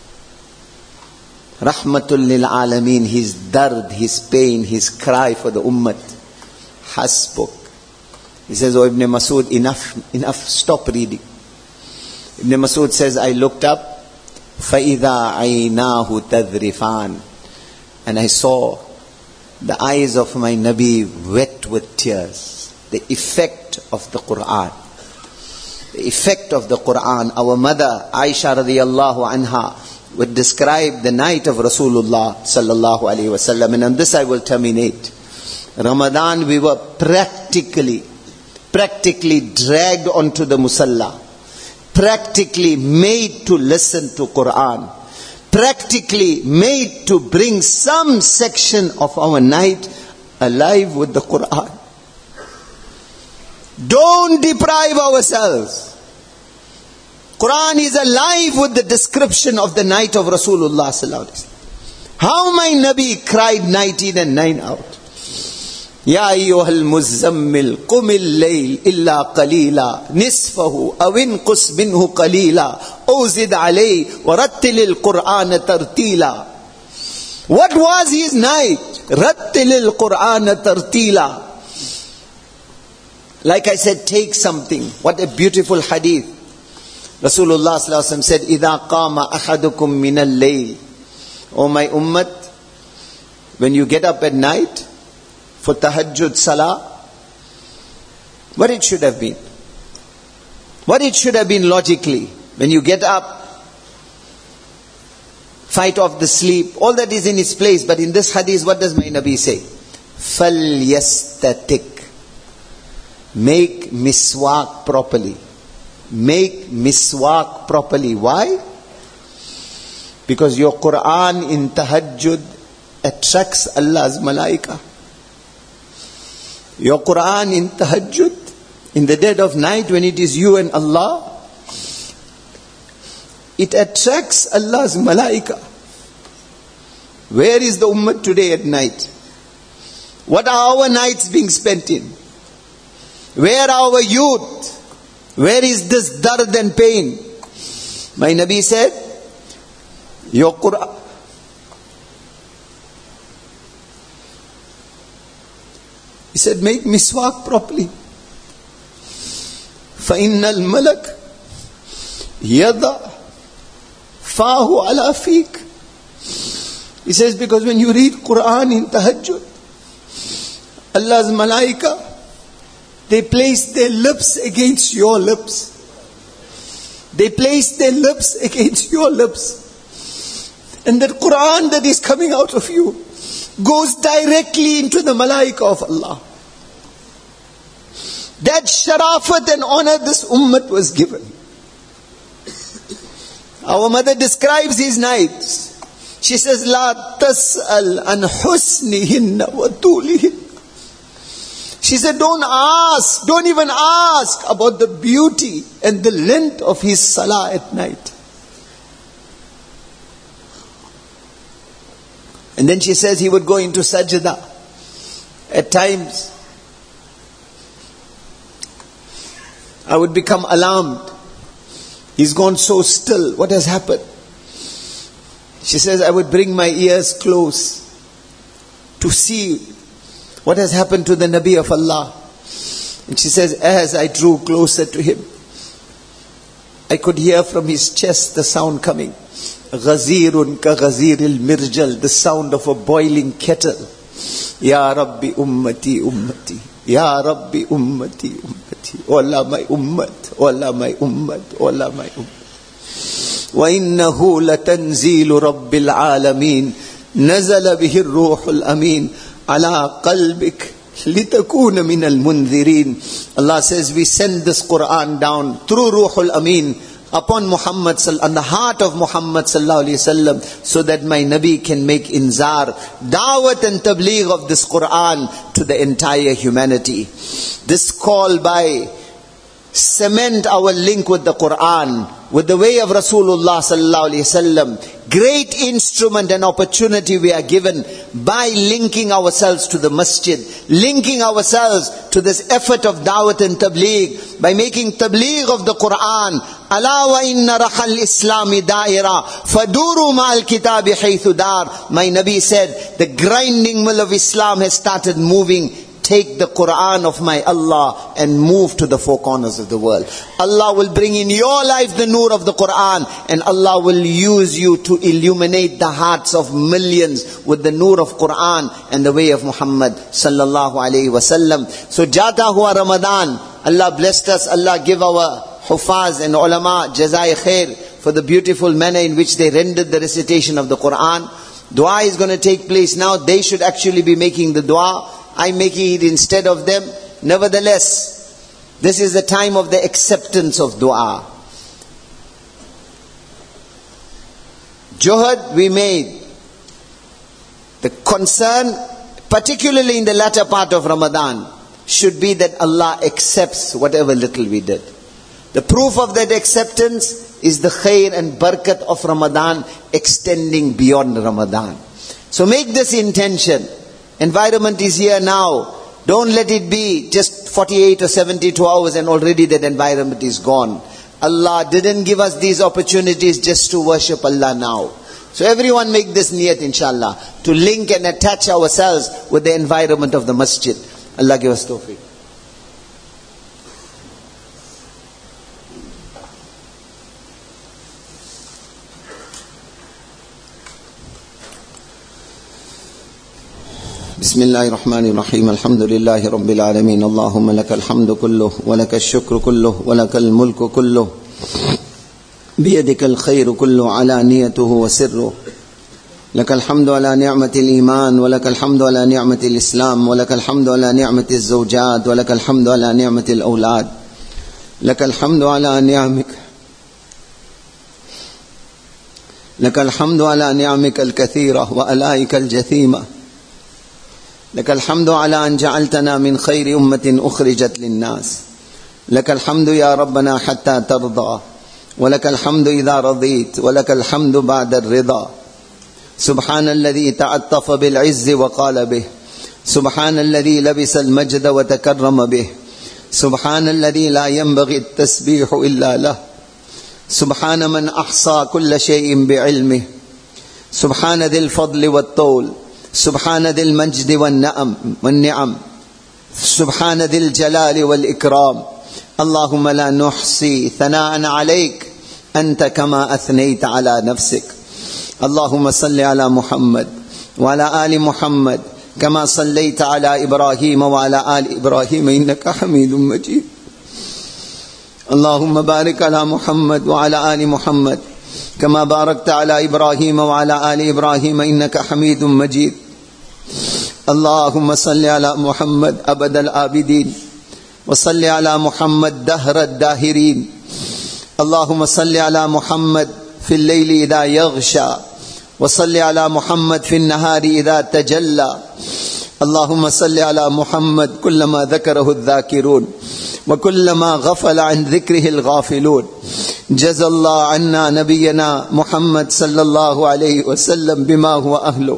Rahmatul lil alameen, his dard, his pain, his cry for the ummat. Hasbuk. He says, oh Ibn Mas'ud, enough, enough, stop reading. Ibn Mas'ud says, I looked up, فَإِذَا عَيْنَاهُ تَذْرِفَانِ, and I saw the eyes of my Nabi wet with tears. The effect of the Quran. The effect of the Quran. Our mother, Aisha radiyallahu anha, would describe the night of Rasulullah sallallahu alayhi wasallam. And on this I will terminate. Ramadan, we were practically, practically dragged onto the musalla. Practically made to listen to Quran. Practically made to bring some section of our night alive with the Quran. Don't deprive ourselves. Quran is alive with the description of the night of Rasulullah sallallahu alaihi wasallam. How my Nabi cried night in and night out. Ya ayyuhal muzammil qumil layl illa qalila nisfahu aw inqus minhu qalila aw zid alayhi warattilil qur'ana tartila. What was his night? Rattilil qur'ana tartila. Like I said, take something. What a beautiful hadith. Rasulullah sallallahu alaihi wasallam said, "Idha qama ahadukum min al-layl." O my ummat, when you get up at night for tahajjud salah, what it should have been. What it should have been logically. When you get up, fight off the sleep, all that is in its place. But in this hadith, what does my Nabi say? فَلْيَسْتَتِكْ. Make miswak properly. Make miswak properly. Why? Because your Quran in tahajjud attracts Allah's malaika. Your Quran in tahajjud, in the dead of night when it is you and Allah, it attracts Allah's malaika. Where is the ummah today at night? What are our nights being spent in? Where are our youth? Where is this dard and pain? My Nabi said, your Quran, he said, make miswak properly. فَإِنَّ الْمَلَكَ يَضَعْ فَاهُ عَلَى فِيكَ. He says, because when you read Quran in tahajjud, Allah's malaika, they place their lips against your lips. They place their lips against your lips. And that Quran that is coming out of you goes directly into the malaika of Allah. That sharafat and honor this ummah was given. Our mother describes these nights. She says, La tas'al an husnihinna wa tulihinna. She said, don't ask, don't even ask about the beauty and the length of his salah at night. And then she says he would go into sajda. At times, I would become alarmed. He's gone so still. What has happened? She says, I would bring my ears close to see what has happened to the Nabi of Allah. And she says, as I drew closer to him, I could hear from his chest the sound coming. Ghazirun ka ghaziril mirjal, the sound of a boiling kettle. Ya Rabbi ummati ummati. Ya Rabbi ummati ummati. O Allah my ummat. O Allah my ummat. O Allah my ummat. Wa innahu latanzilu rabbil alameen. Nazala bihi ar-ruhul ameen. Ala qalbik لِتَكُونَ مِنَ الْمُنذِرِينَ. Allah says, we send this Quran down through Ruhul Amin upon Muhammad, on the heart of Muhammad sallallahu alaihi wasallam, so that my Nabi can make inzar, da'wat and tabligh of this Quran to the entire humanity. This call by cement our link with the Quran, with the way of Rasulullah sallallahu alaihi wasallam. Great instrument and opportunity we are given by linking ourselves to the masjid, linking ourselves to this effort of da'wat and tabligh, by making tabligh of the Quran. Ala wa inna rahal islami da'ira faduru ma'al kitabi haythu dar. My Nabi said, the grinding mill of Islam has started moving. Take the Quran of my Allah and move to the four corners of the world. Allah will bring in your life the nur of the Quran, and Allah will use you to illuminate the hearts of millions with the nur of Quran and the way of Muhammad sallallahu alaihi wasallam. So jata hua Ramadan. Allah blessed us. Allah give our hufaz and ulama jazai khair for the beautiful manner in which they rendered the recitation of the Quran. Dua is going to take place now. They should actually be making the dua. I'm making it instead of them. Nevertheless, this is the time of the acceptance of dua. Juhud we made. The concern, particularly in the latter part of Ramadan, should be that Allah accepts whatever little we did. The proof of that acceptance is the khair and barakat of Ramadan extending beyond Ramadan. So make this intention. Environment is here now. Don't let it be just forty-eight or seventy-two hours and already that environment is gone. Allah didn't give us these opportunities just to worship Allah now. So everyone make this niyat inshallah, to link and attach ourselves with the environment of the masjid. Allah give us tawfiq. بسم الله الرحمن الرحيم الحمد لله رب العالمين اللهم لك الحمد كله ولك الشكر كله ولك الملك كله بيدك الخير كله علانيته وسره لك الحمد على نعمة الإيمان ولك الحمد على نعمة الإسلام ولك الحمد على نعمة الزوجات ولك الحمد على نعمة الأولاد لك الحمد على نعمك لك الحمد على نعمك الكثيرة وآلائك الجثيمة لك الحمد على أن جعلتنا من خير أمة أخرجت للناس لك الحمد يا ربنا حتى ترضى ولك الحمد إذا رضيت ولك الحمد بعد الرضا سبحان الذي تعطف بالعز وقال به سبحان الذي لبس المجد وتكرم به سبحان الذي لا ينبغي التسبيح إلا له سبحان من أحصى كل شيء بعلمه سبحان ذي الفضل والطول سبحان ذي المجد والنعم والنعم سبحان ذي الجلال والإكرام اللهم لا نحصي ثناء عليك أنت كما أثنيت على نفسك اللهم صل على محمد وعلى آل محمد كما صليت على إبراهيم وعلى آل إبراهيم إنك حميد مجيد اللهم بارك على محمد وعلى آل محمد كما باركت على إبراهيم وعلى آل إبراهيم إنك حميد مجيد اللهم صل على محمد أبد الآبدين وصل على محمد دهر الداهرين اللهم صل على محمد في الليل إذا يغشى وصل على محمد في النهار إذا تجلى اللهم صل على محمد كلما ذكره الذاكرون وكلما غفل عن ذكره الغافلون جزى الله عنا نبينا محمد صلى الله عليه وسلم بما هو أهله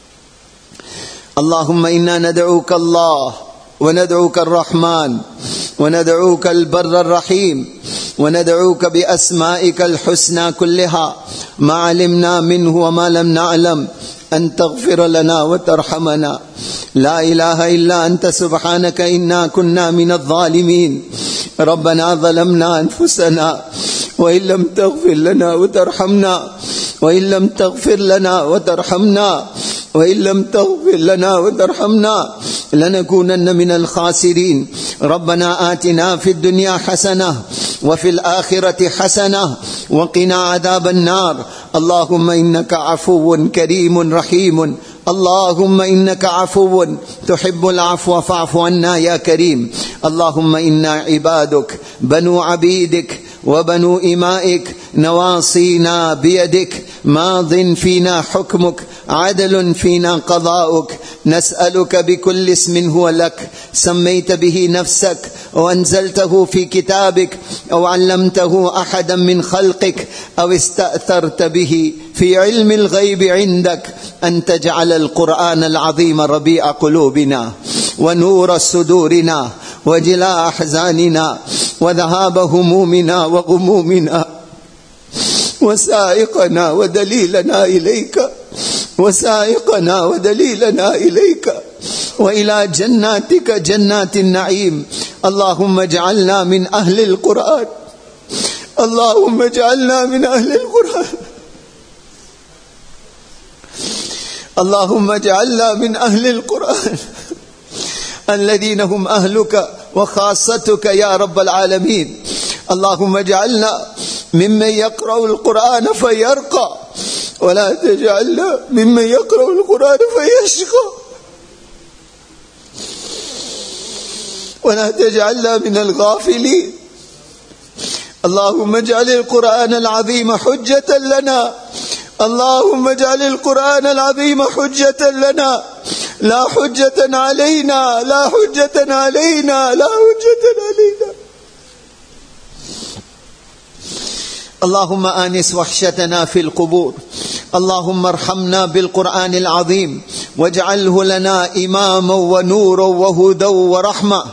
اللهم إنا ندعوك الله وندعوك الرحمن وندعوك البر الرحيم وندعوك بأسمائك الحسنى كلها ما علمنا منه وما لم نعلم أن تغفر لنا وترحمنا لا إله إلا أنت سبحانك إنا كنا من الظالمين ربنا ظلمنا أنفسنا وإن لم تغفر لنا وترحمنا وإن لم تغفر لنا وترحمنا وإن لم تغفر لنا وترحمنا لنكونن من الخاسرين ربنا آتنا في الدنيا حسنة وفي الآخرة حسنة وقنا عذاب النار اللهم إنك عفو كريم رحيم اللهم إنك عفو تحب العفو فاعف عنا يا كريم. اللهم إنا عبادك بنو عبيدك وبنو إمائك نواصينا بيدك ماض فينا حكمك عدل فينا قضاؤك. نسألك بكل اسم هو لك سميت به نفسك وأنزلته في كتابك أو علمته أحدا من خلقك أو استأثرت به في علم الغيب عندك أن تجعل القرآن العظيم ربيع قلوبنا ونور صدورنا وجلاء أحزاننا وذهاب همومنا وغمومنا وسائقنا ودليلنا إليك وسائقنا ودليلنا إليك وإلى جناتك جنات النعيم. اللهم اجعلنا من أهل القرآن. اللهم اجعلنا من أهل القرآن. اللهم اجعلنا من أهل القرآن الذين هم أهلك وخاصتك يا رب العالمين. اللهم اجعلنا ممن يقرأ القرآن فيرقى ولا تجعلنا ممن يقرأ القرآن فيشقى ولا تجعلنا من الغافلين. اللهم اجعل القرآن العظيم حجة لنا. اللهم اجعل القرآن العظيم حجة لنا لا حجة علينا لا حجة علينا لا حجة علينا. اللهم آنس وحشتنا في القبور. اللهم ارحمنا بالقرآن العظيم واجعله لنا إماما ونورا وهدى ورحمة.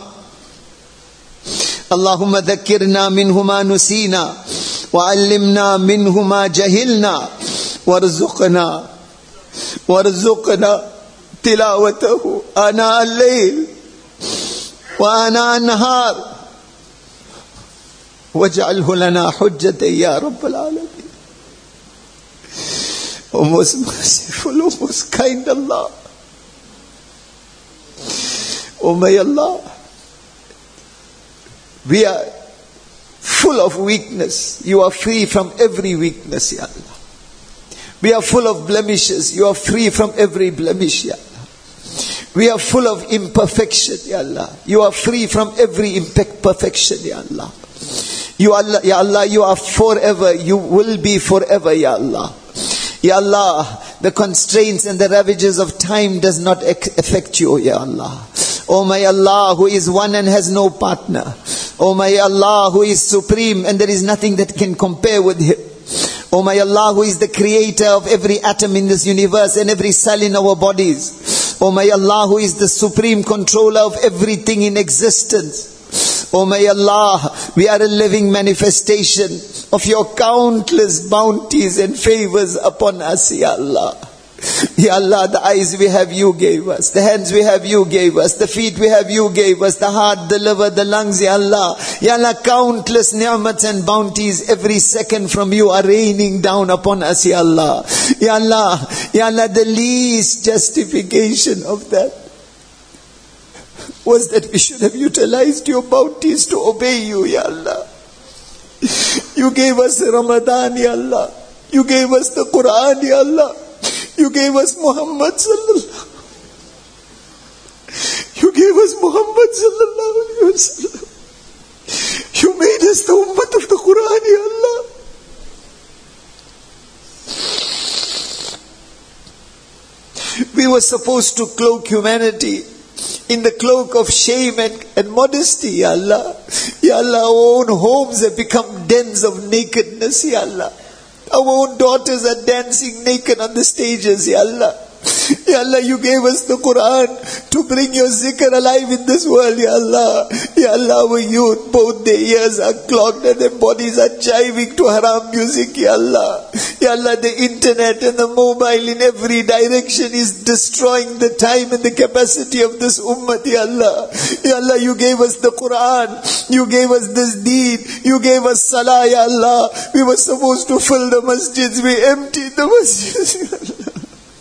اللهم ذكرنا منه ما نسينا وعلمنا منه ما جهلنا وارزقنا وارزقنا تلاوته آناء الليل وآناء النهار واجعله لنا حجة يا رب العالمين. O most merciful, O most kind Allah. O may Allah, we are full of weakness. You are free from every weakness, Ya Allah. We are full of blemishes. You are free from every blemish, Ya Allah. We are full of imperfection, Ya Allah. You are free from every imperfection, Ya Allah. You Allah, Ya Allah, you are forever. You will be forever, Ya Allah. Ya Allah, the constraints and the ravages of time does not affect you, Ya Allah. O my Allah, who is one and has no partner. O my Allah, who is supreme and there is nothing that can compare with Him. O my Allah, who is the creator of every atom in this universe and every cell in our bodies. O my Allah, who is the supreme controller of everything in existence. O my Allah, we are a living manifestation of your countless bounties and favors upon us, Ya Allah. Ya Allah, the eyes we have, you gave us. The hands we have, you gave us. The feet we have, you gave us. The heart, the liver, the lungs, Ya Allah. Ya Allah, countless ni'mats and bounties every second from you are raining down upon us, Ya Allah. Ya Allah, Ya Allah, the least justification of that was that we should have utilized your bounties to obey you, Ya Allah. You gave us Ramadan, Ya Allah. You gave us the Quran, Ya Allah. You gave us Muhammad sallallahu. You gave us Muhammad sallallahu alayhi wa sallam. You made us the ummah of the Quran, Ya Allah. We were supposed to cloak humanity in the cloak of shame and, and modesty, Ya Allah. Ya Allah, our own homes have become dens of nakedness, Ya Allah. Our own daughters are dancing naked on the stages, Ya Allah. Ya Allah, you gave us the Quran to bring your zikr alive in this world, Ya Allah. Ya Allah, our youth, both their ears are clogged and their bodies are jiving to haram music, Ya Allah. Ya Allah, the internet and the mobile in every direction is destroying the time and the capacity of this ummah, Ya Allah. Ya Allah, you gave us the Quran, you gave us this deed, you gave us salah, Ya Allah. We were supposed to fill the masjids, we emptied the masjids, Ya Allah.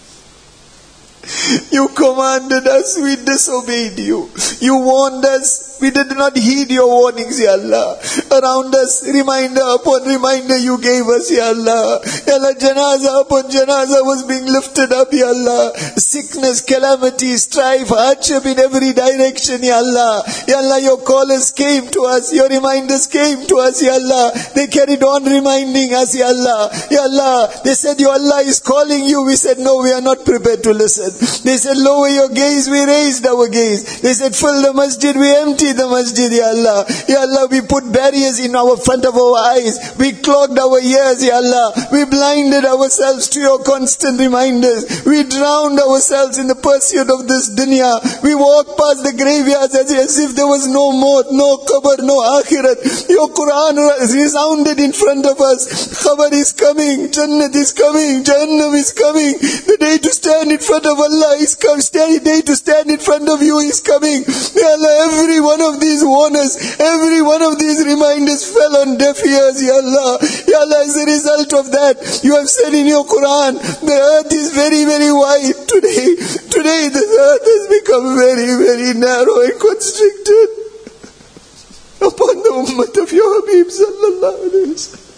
You commanded us, we disobeyed you. You warned us, We did not heed your warnings, Ya Allah. Around us, reminder upon reminder you gave us, Ya Allah. Ya Allah, janaza upon janaza was being lifted up, Ya Allah. Sickness, calamity, strife, hardship in every direction, Ya Allah. Ya Allah, your callers came to us, your reminders came to us, Ya Allah. They carried on reminding us, Ya Allah. Ya Allah, they said your Allah is calling you. We said no, we are not prepared to listen. They said lower your gaze, we raised our gaze. They said fill the masjid, we emptied the masjid, Ya Allah. Ya Allah, we put barriers in our front of our eyes. We clogged our ears, Ya Allah. We blinded ourselves to your constant reminders. We drowned ourselves in the pursuit of this dunya. We walked past the graveyards as, as if there was no maut, no qabr, no akhirat. Your Quran resounded in front of us. Qabr is coming, Jannat is coming, Jahannam is coming. The day to stand in front of Allah is coming. The day to stand in front of you is coming. Ya Allah, every one of these warners, every one of these reminders fell on deaf ears, Ya Allah. Ya Allah, as a result of that, you have said in your Quran, the earth is very, very wide today. Today the earth has become very, very narrow and constricted upon the ummah of your Habib sallallahu alayhi wa sallam.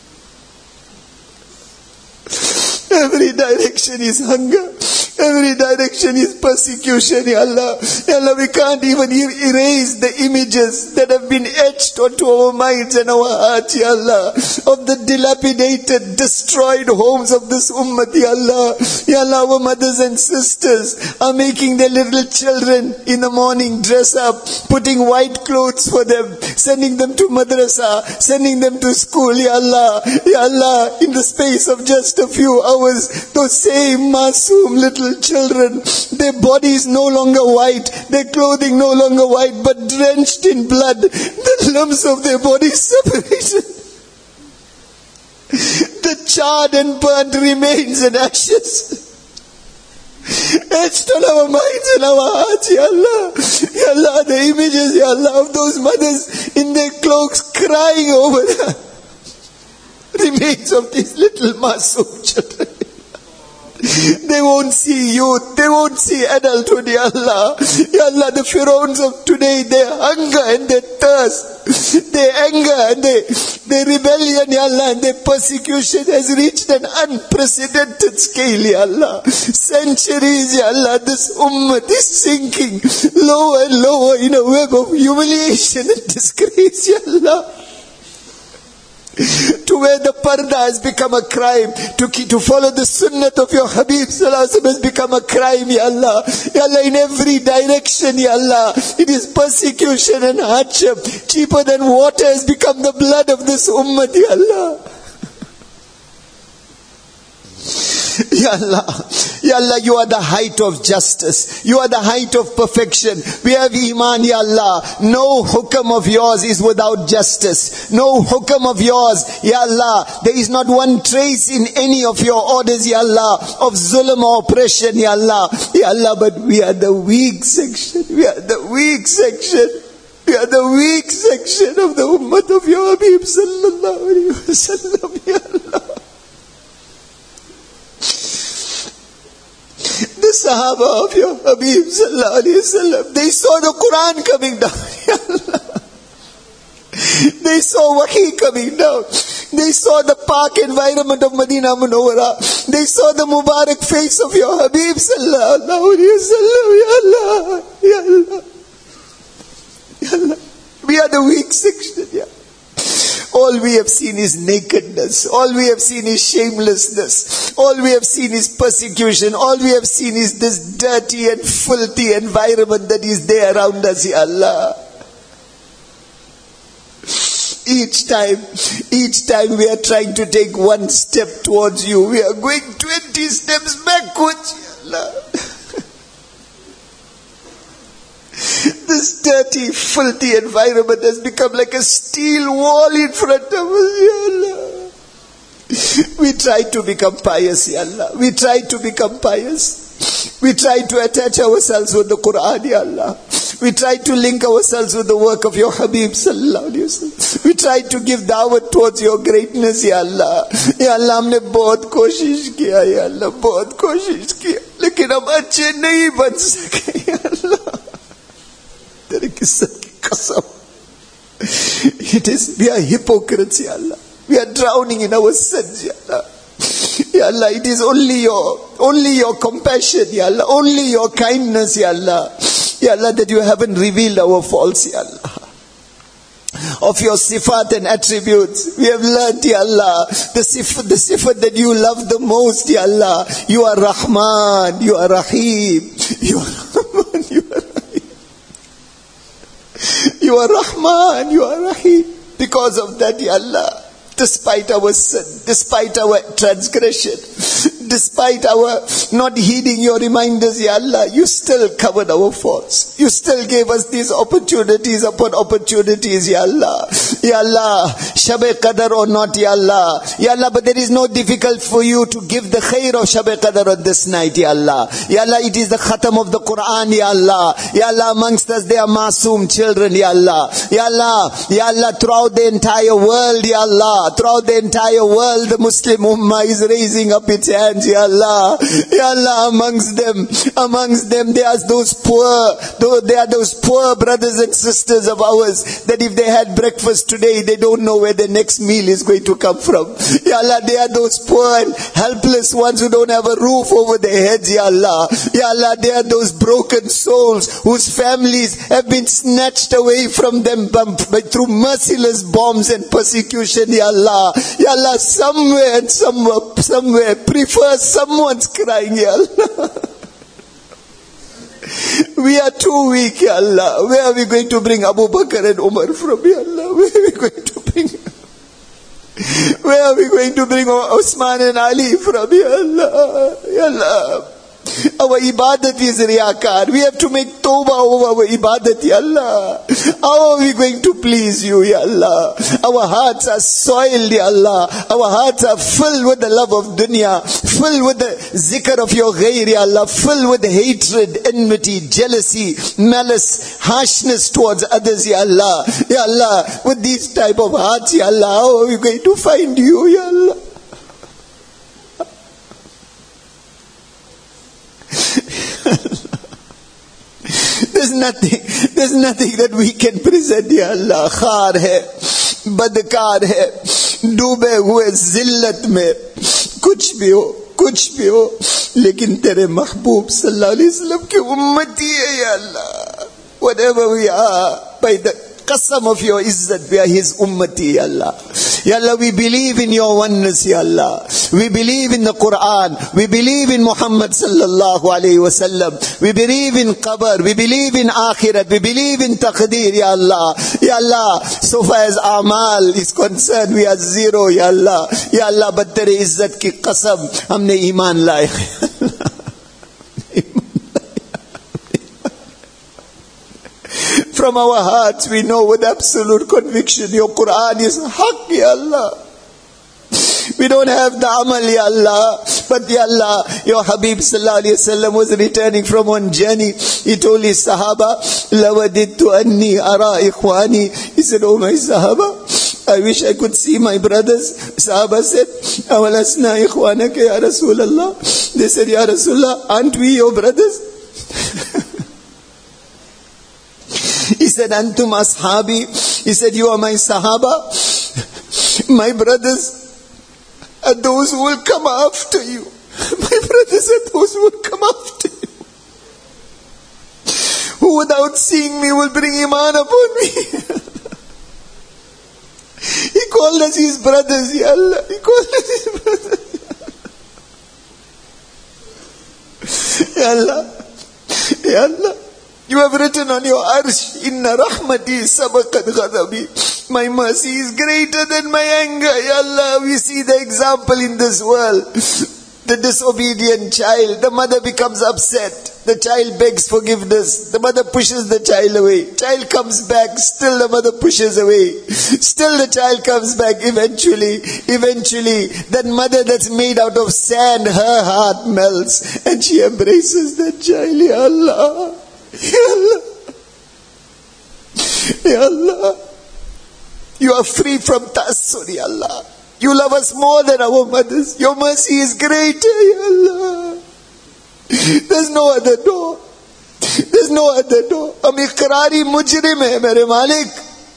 Every direction is hunger. Every direction is persecution, Ya Allah. Ya Allah, we can't even erase the images that have been etched onto our minds and our hearts, Ya Allah, of the dilapidated, destroyed homes of this ummah, Ya Allah. Ya Allah, our mothers and sisters are making their little children in the morning dress up, putting white clothes for them, sending them to madrasa, sending them to school, Ya Allah. Ya Allah, in the space of just a few hours, those same masoom little children, their bodies no longer white, their clothing no longer white, but drenched in blood, the limbs of their bodies separated, the charred and burnt remains and ashes etched on our minds and our hearts, Ya Allah. Ya Allah, the images, Ya Allah, of those mothers in their cloaks crying over the remains of these little masoom children. They won't see youth, they won't see adulthood, Ya Allah. Ya Allah, the Pharaohs of today, their hunger and their thirst, their anger and their, their rebellion, Ya Allah, and their persecution has reached an unprecedented scale, Ya Allah. Centuries, Ya Allah, this ummah is sinking lower and lower in a web of humiliation and disgrace, Ya Allah. To where the parda has become a crime, to to follow the sunnah of your Habib Sallallahu Alaihi Wasallam has become a crime, Ya Allah. Ya Allah, in every direction, Ya Allah, it is persecution and hardship. Cheaper than water has become the blood of this ummah, Ya Allah. Ya Allah, Ya Allah, you are the height of justice. You are the height of perfection. We have iman, Ya Allah. No hukam of yours is without justice. No hukam of yours, Ya Allah. There is not one trace in any of your orders, Ya Allah, of zulm or oppression, Ya Allah. Ya Allah, but we are the weak section. We are the weak section. We are the weak section of the ummah of your Habib Sallallahu Alaihi Wasallam, Ya Allah. The Sahaba of your Habib Sallallahu Alaihi Wasallam, they saw the Quran coming down, Ya Allah. They saw Wahi coming down. They saw the park environment of Medina Munawwara. They saw the Mubarak face of your Habib Sallallahu Alaihi Wasallam, Ya Allah, Ya Allah, Ya Allah. We are the weak section, Ya Allah. All we have seen is nakedness. All we have seen is shamelessness. All we have seen is persecution. All we have seen is this dirty and filthy environment that is there around us, Ya Allah. Each time, each time we are trying to take one step towards you, we are going twenty steps backwards, Ya Allah. This dirty, filthy environment has become like a steel wall in front of us, Ya Allah. We try to become pious, Ya Allah. We try to become pious. We try to attach ourselves with the Quran, Ya Allah. We try to link ourselves with the work of your Habib Sallallahu Alaihi Wasallam. We try to give da'wat towards your greatness, Ya Allah. Ya Allah, हमने बहुत कोशिश किया, Ya Allah, बहुत कोशिश किया, लेकिन हम अच्छे नहीं बन सके, Ya Allah. तेरे किस्सत की qasam. It is, we are hypocrites, Ya Allah. We are drowning in our sins, Ya Allah. Ya Allah, it is only your, only your compassion, Ya Allah, only your kindness, Ya Allah. Ya Allah, that you haven't revealed our faults, Ya Allah. Of your sifat and attributes, we have learned, Ya Allah, the sifat, the sifat that you love the most, Ya Allah. You are Rahman, you are Rahim, you are Rahman, you are Rahim. You are Rahman, you are Rahim. Because of that, Ya Allah, despite our sin, despite our transgression, despite our not heeding your reminders, Ya Allah, you still covered our faults. You still gave us these opportunities upon opportunities, Ya Allah. Ya Allah, Shab-e Qadr or not, Ya Allah. Ya Allah, but there is no difficult for you to give the khair of Shab-e Qadr on this night, Ya Allah. Ya Allah, it is the khatam of the Quran, Ya Allah. Ya Allah, amongst us there are masoom children, Ya Allah. Ya Allah, Ya Allah, throughout the entire world, Ya Allah, throughout the entire world, the Muslim Ummah is raising up its hands, Ya Allah. Ya Allah, amongst them, amongst them there are those poor, there are those poor brothers and sisters of ours, that if they had breakfast today, they don't know where the next meal is going to come from. Ya Allah, there are those poor and helpless ones who don't have a roof over their heads, Ya Allah. Ya Allah, there are those broken souls whose families have been snatched away from them by, through merciless bombs and persecution, Ya Allah. Ya Allah, somewhere and somewhere, somewhere, prefer someone's crying, Ya Allah. We are too weak, Ya Allah. Where are we going to bring Abu Bakr and Umar from, Ya Allah? Where are we going to bring? Where are we going to bring Osman and Ali from, Ya Allah? Ya Allah. Our ibadat is riyakar. We have to make tawbah over our ibadat, Ya Allah. How are we going to please you, Ya Allah? Our hearts are soiled, Ya Allah. Our hearts are filled with the love of dunya, filled with the zikr of your ghayr, Ya Allah, filled with hatred, enmity, jealousy, malice, harshness towards others, Ya Allah. Ya Allah, with these type of hearts, Ya Allah, how are we going to find you, Ya Allah? There's nothing, there's nothing that we can present, Ya Allah. Khar hai, badkar hai, डूबे हुए जिल्लत में कुछ भी हो, कुछ भी हो, लेकिन तेरे महबूब सल्लल्लाहु अलैहि वसल्लम की उम्मती है, या अल्लाह. Whatever we are, by the qasam of your izzat, we are his ummati, Ya Allah. Ya Allah, we believe in your oneness, Ya Allah. We believe in the Quran. We believe in Muhammad sallallahu alayhi wa sallam. We believe in qabr. We believe in akhirat. We believe in taqdeer, Ya Allah. Ya Allah, so far as amal is concerned, we are zero, Ya Allah. Ya Allah, but tere izzat ki qasam, humne iman laye. From our hearts we know with absolute conviction your Quran is haqq, Ya Allah. We don't have the amal, Ya Allah, but Ya Allah, your Habib sallallahu alayhi wa sallam was returning from one journey. He told his Sahaba, lawadittu anni ara ikhwani. He said, oh my Sahaba, I wish I could see my brothers. Sahaba said, awalasna ikhwanaka ya Rasulallah. They said, Ya Rasulullah, aren't we your brothers? He said, Antum ashabi. He said, you are my Sahaba. My brothers are those who will come after you. My brothers are those who will come after you. Who without seeing me will bring iman upon me. He called us his brothers, Ya Allah. He called us his brothers. Ya Allah. Ya Allah. You have written on your arsh, Inna rahmati sabaqat ghadabi. My mercy is greater than my anger. Ya Allah, we see the example in this world. The disobedient child, the mother becomes upset. The child begs forgiveness. The mother pushes the child away. Child comes back, still the mother pushes away. Still the child comes back. Eventually, eventually, that mother that's made out of sand, her heart melts and she embraces that child. Ya Allah. Ya Allah. Ya Allah. You are free from ta'assur, Ya Allah. You love us more than our mothers. Your mercy is greater, Ya Allah. There's no other door. There's no other door. हम इकरारी मुजरिम है मेरे मालिक.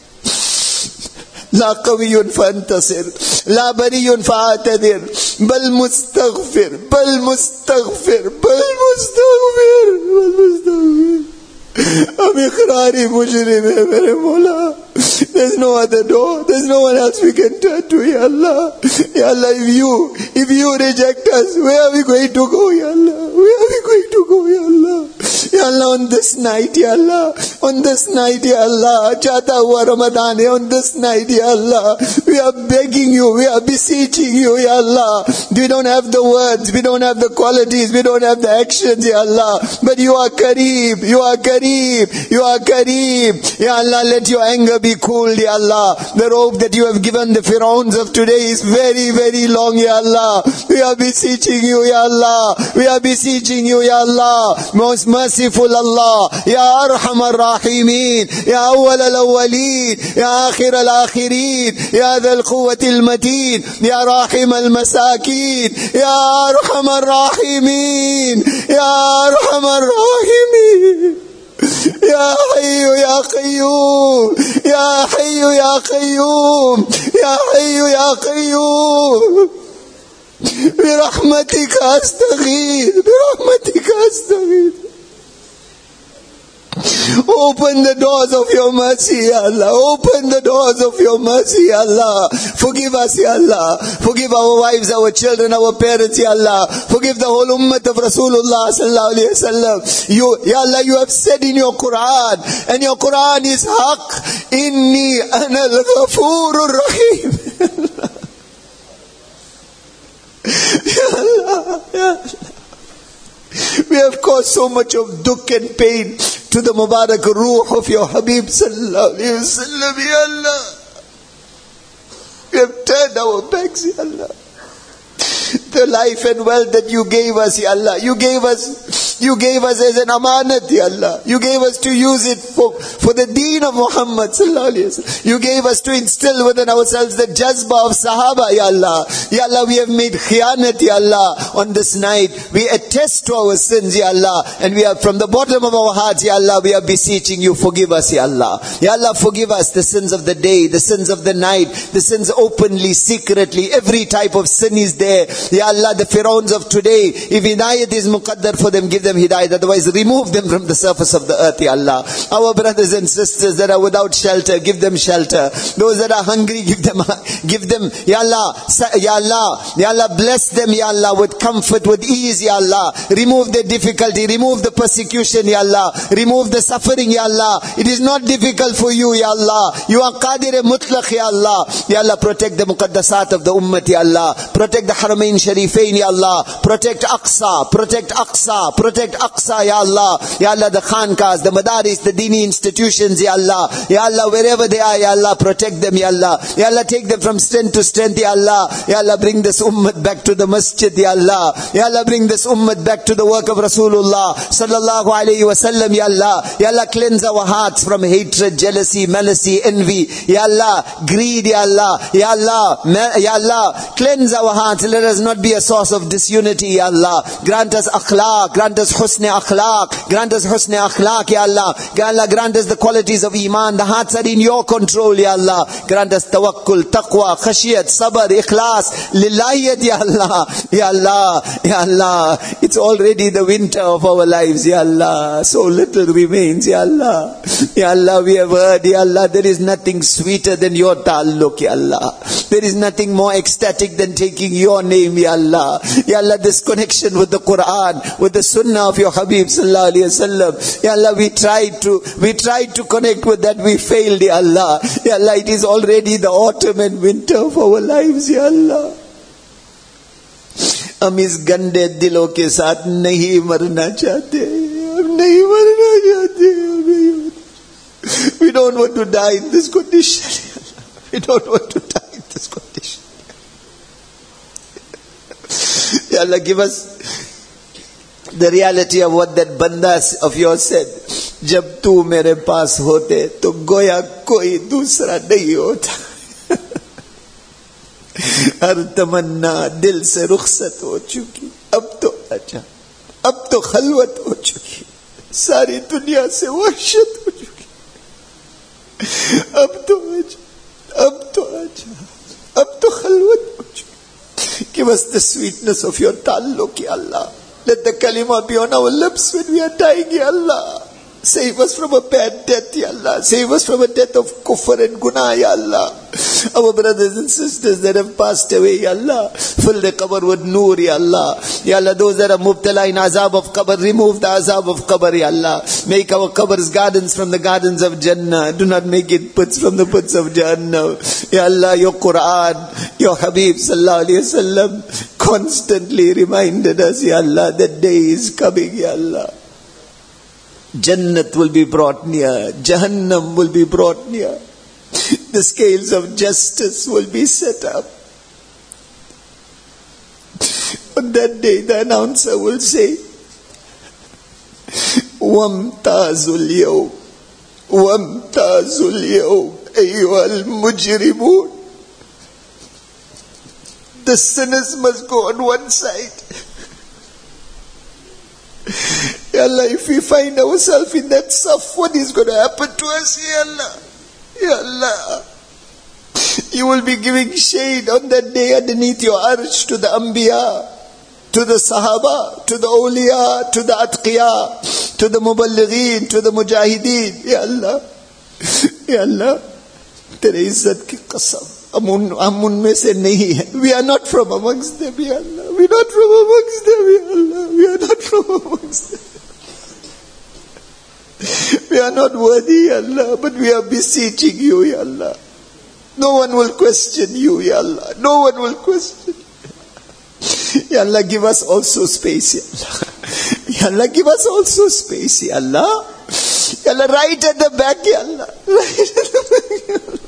ला कवियुन फंतसिर, ला बरियुन फातदिर, बल मुस्तगफिर, बल मुस्तगफिर, बल मुस्तगफिर, बल मुस्तगफिर. हम इकरारी मुजरिम है मेरे मौला. There's no other door. There's no one else we can turn to, Ya Allah. Ya Allah, if you, if you reject us, where are we going to go, Ya Allah? Where are we going to go, Ya Allah? Ya Allah, on this night, Ya Allah, on this night, Ya Allah, Chata hua Ramadan hai, on this night, Ya Allah, we are begging you, we are beseeching you, Ya Allah. We don't have the words, we don't have the qualities, we don't have the actions, Ya Allah, but you are Kareem, you are Kareem, you are Kareem. Ya Allah, let your anger be cooled, Ya Allah. The rope that you have given the Fir'auns of today is very, very long, Ya Allah. We are beseeching you, Ya Allah. We are beseeching you, Ya Allah. Most merciful Allah. Ya Arhamar Rahimin. Ya Awwal al-Awwaleen. Ya Akhir al-Akhirin. Ya Dhal Quwwat al-Mateen. Ya Rahim al-Masakin. Ya Arhamar Rahimin. Ya Arhamar Rahimin. Ya Hayyu Ya Qayyum, Ya Hayyu Ya Qayyum, Ya Hayyu Ya Qayyum. Birahmatika astaghith, Birahmatika astaghith. Open the doors of your mercy, Ya Allah. Open the doors of your mercy, Ya Allah. Forgive us, Ya Allah. Forgive our wives, our children, our parents, Ya Allah. Forgive the whole ummah of Rasulullah sallallahu alayhi wa sallam. You, Ya Allah, you have said in your Quran, and your Quran is haq, Inni ana al-ghafurur rahim. Ya Allah, Ya Allah. We have caused so much of dukh and pain to the Mubarak Ruh of your Habib sallallahu alayhi wa sallam, Ya Allah. We have turned our backs, Ya Allah. The life and wealth that you gave us, Ya Allah. You gave us, you gave us as an amanat, Ya Allah. You gave us to use it for, for the deen of Muhammad sallallahu alayhi wa sallam. You gave us to instill within ourselves the jazba of Sahaba, Ya Allah. Ya Allah, we have made khiyanat, Ya Allah. On this night, we attest to our sins, Ya Allah. And we are from the bottom of our hearts, Ya Allah, we are beseeching you, forgive us, Ya Allah. Ya Allah, forgive us the sins of the day, the sins of the night, the sins openly, secretly. Every type of sin is there. Ya Allah, the Fir'auns of today, if hidayat is muqaddar for them, give them hidayat. Otherwise, remove them from the surface of the earth, Ya Allah. Our brothers and sisters that are without shelter, give them shelter. Those that are hungry, give them, give them, Ya Allah, Ya Allah, Ya Allah, bless them, Ya Allah, with comfort, with ease, Ya Allah. Remove the difficulty, remove the persecution, Ya Allah. Remove the suffering, Ya Allah. It is not difficult for you, Ya Allah. You are Qadir Mutlaq, Ya Allah. Ya Allah, protect the muqaddasat of the ummah, Ya Allah. Protect the Haramain Sharifain, Ya Allah. Protect Aqsa, protect Aqsa, protect Aqsa, Ya Allah. Ya Allah, the Khankas, the Madaris, the Dini institutions, Ya Allah. Ya Allah, wherever they are, Ya Allah, protect them, Ya Allah. Ya Allah, take them from strength to strength, Ya Allah. Ya Allah, bring this ummah back to the masjid, Ya Allah. Ya Allah, bring this ummah back to the work of Rasulullah sallallahu alayhi wa sallam, Ya Allah. Ya Allah, cleanse our hearts from hatred, jealousy, malice, envy, Ya Allah, greed, Ya Allah. Ya Allah, Ya Allah, cleanse our hearts. Let us not be a source of disunity, Ya Allah. Grant us akhlaq, grant us husn akhlaq, grant us husn akhlaq, Ya Allah. Ya Allah, grant us the qualities of iman. The hearts are in your control, Ya Allah. Grant us tawakkul, taqwa, khashiyat, sabr, ikhlas, lillahiyat, Ya Allah. Ya Allah, Ya Allah. It's already the winter of our lives, Ya Allah. So little remains, Ya Allah. Ya Allah, we have heard, Ya Allah, there is nothing sweeter than your ta'alluq, Ya Allah. There is nothing more ecstatic than taking your name, Ya Allah. Ya Allah, this connection with the Quran, with the Sunnah of your Habib sallallahu alayhi wa sallam. Ya Allah, we tried to, we tried to connect with that, we failed, Ya Allah. Ya Allah, it is already the autumn and winter of our lives, Ya Allah. हम इस गंदे दिलों के साथ नहीं मरना चाहते, हम नहीं मरना चाहते. We don't want to die in this condition. We don't want to die in this condition. Ya Allah, give us the reality of what that banda of yours said. जब तू मेरे पास होते तो गोया कोई दूसरा नहीं होता. हर तमन्ना दिल से रुखसत हो चुकी, अब तो अच्छा, अब तो खलवत हो चुकी. सारी दुनिया से वहशत हो चुकी, अब तो आजा, अब तो आजा, अब तो खलवत हो चुकी कि बस the sweetness of your ताल्लुक, या अल्लाह. Let the kalima be on our lips when we are dying, ya Allah. Save us from a bad death, ya Allah. Save us from a death of kufr and guna, ya Allah. Our brothers and sisters that have passed away, ya Allah, fill the qabr with noor, ya Allah. Ya Allah, those that are mubtala in azab of qabr, remove the azab of qabr, ya Allah. Make our qabrs gardens from the gardens of Jannah. Do not make it pits from the pits of Jahannam. Ya Allah, your Quran, your Habib sallallahu alayhi wa sallam constantly reminded us, ya Allah, that day is coming, ya Allah. Jannat will be brought near. Jahannam will be brought near. The scales of justice will be set up. On that day, the announcer will say, Wamtazul yawm, Wamtazul yawm, ayyuhal mujrimun. The sinners must go on one side. Ya Allah, if we find ourselves in that saf, what is going to happen to us, Ya Allah? Ya Allah, you will be giving shade on that day underneath your arsh to the Anbiya, to the Sahaba, to the Awliya, to the Atqiya, to the Muballighin, to the Mujahideen. Ya Allah, Ya Allah, Tere izzat ki qasam. हम उनमें से नहीं है. We are not from amongst them, Ya Allah. We are not from amongst them, Ya Allah. We are not from amongst them. We are not worthy, Ya Allah, but we are beseeching you, Ya Allah. No one will question you, Ya Allah. No one will question you. Ya Allah, give us also space, Ya Allah. Ya Allah, give us also space, Ya Allah. Ya Allah, right at the back, Ya Allah. Right at the back, Ya Allah.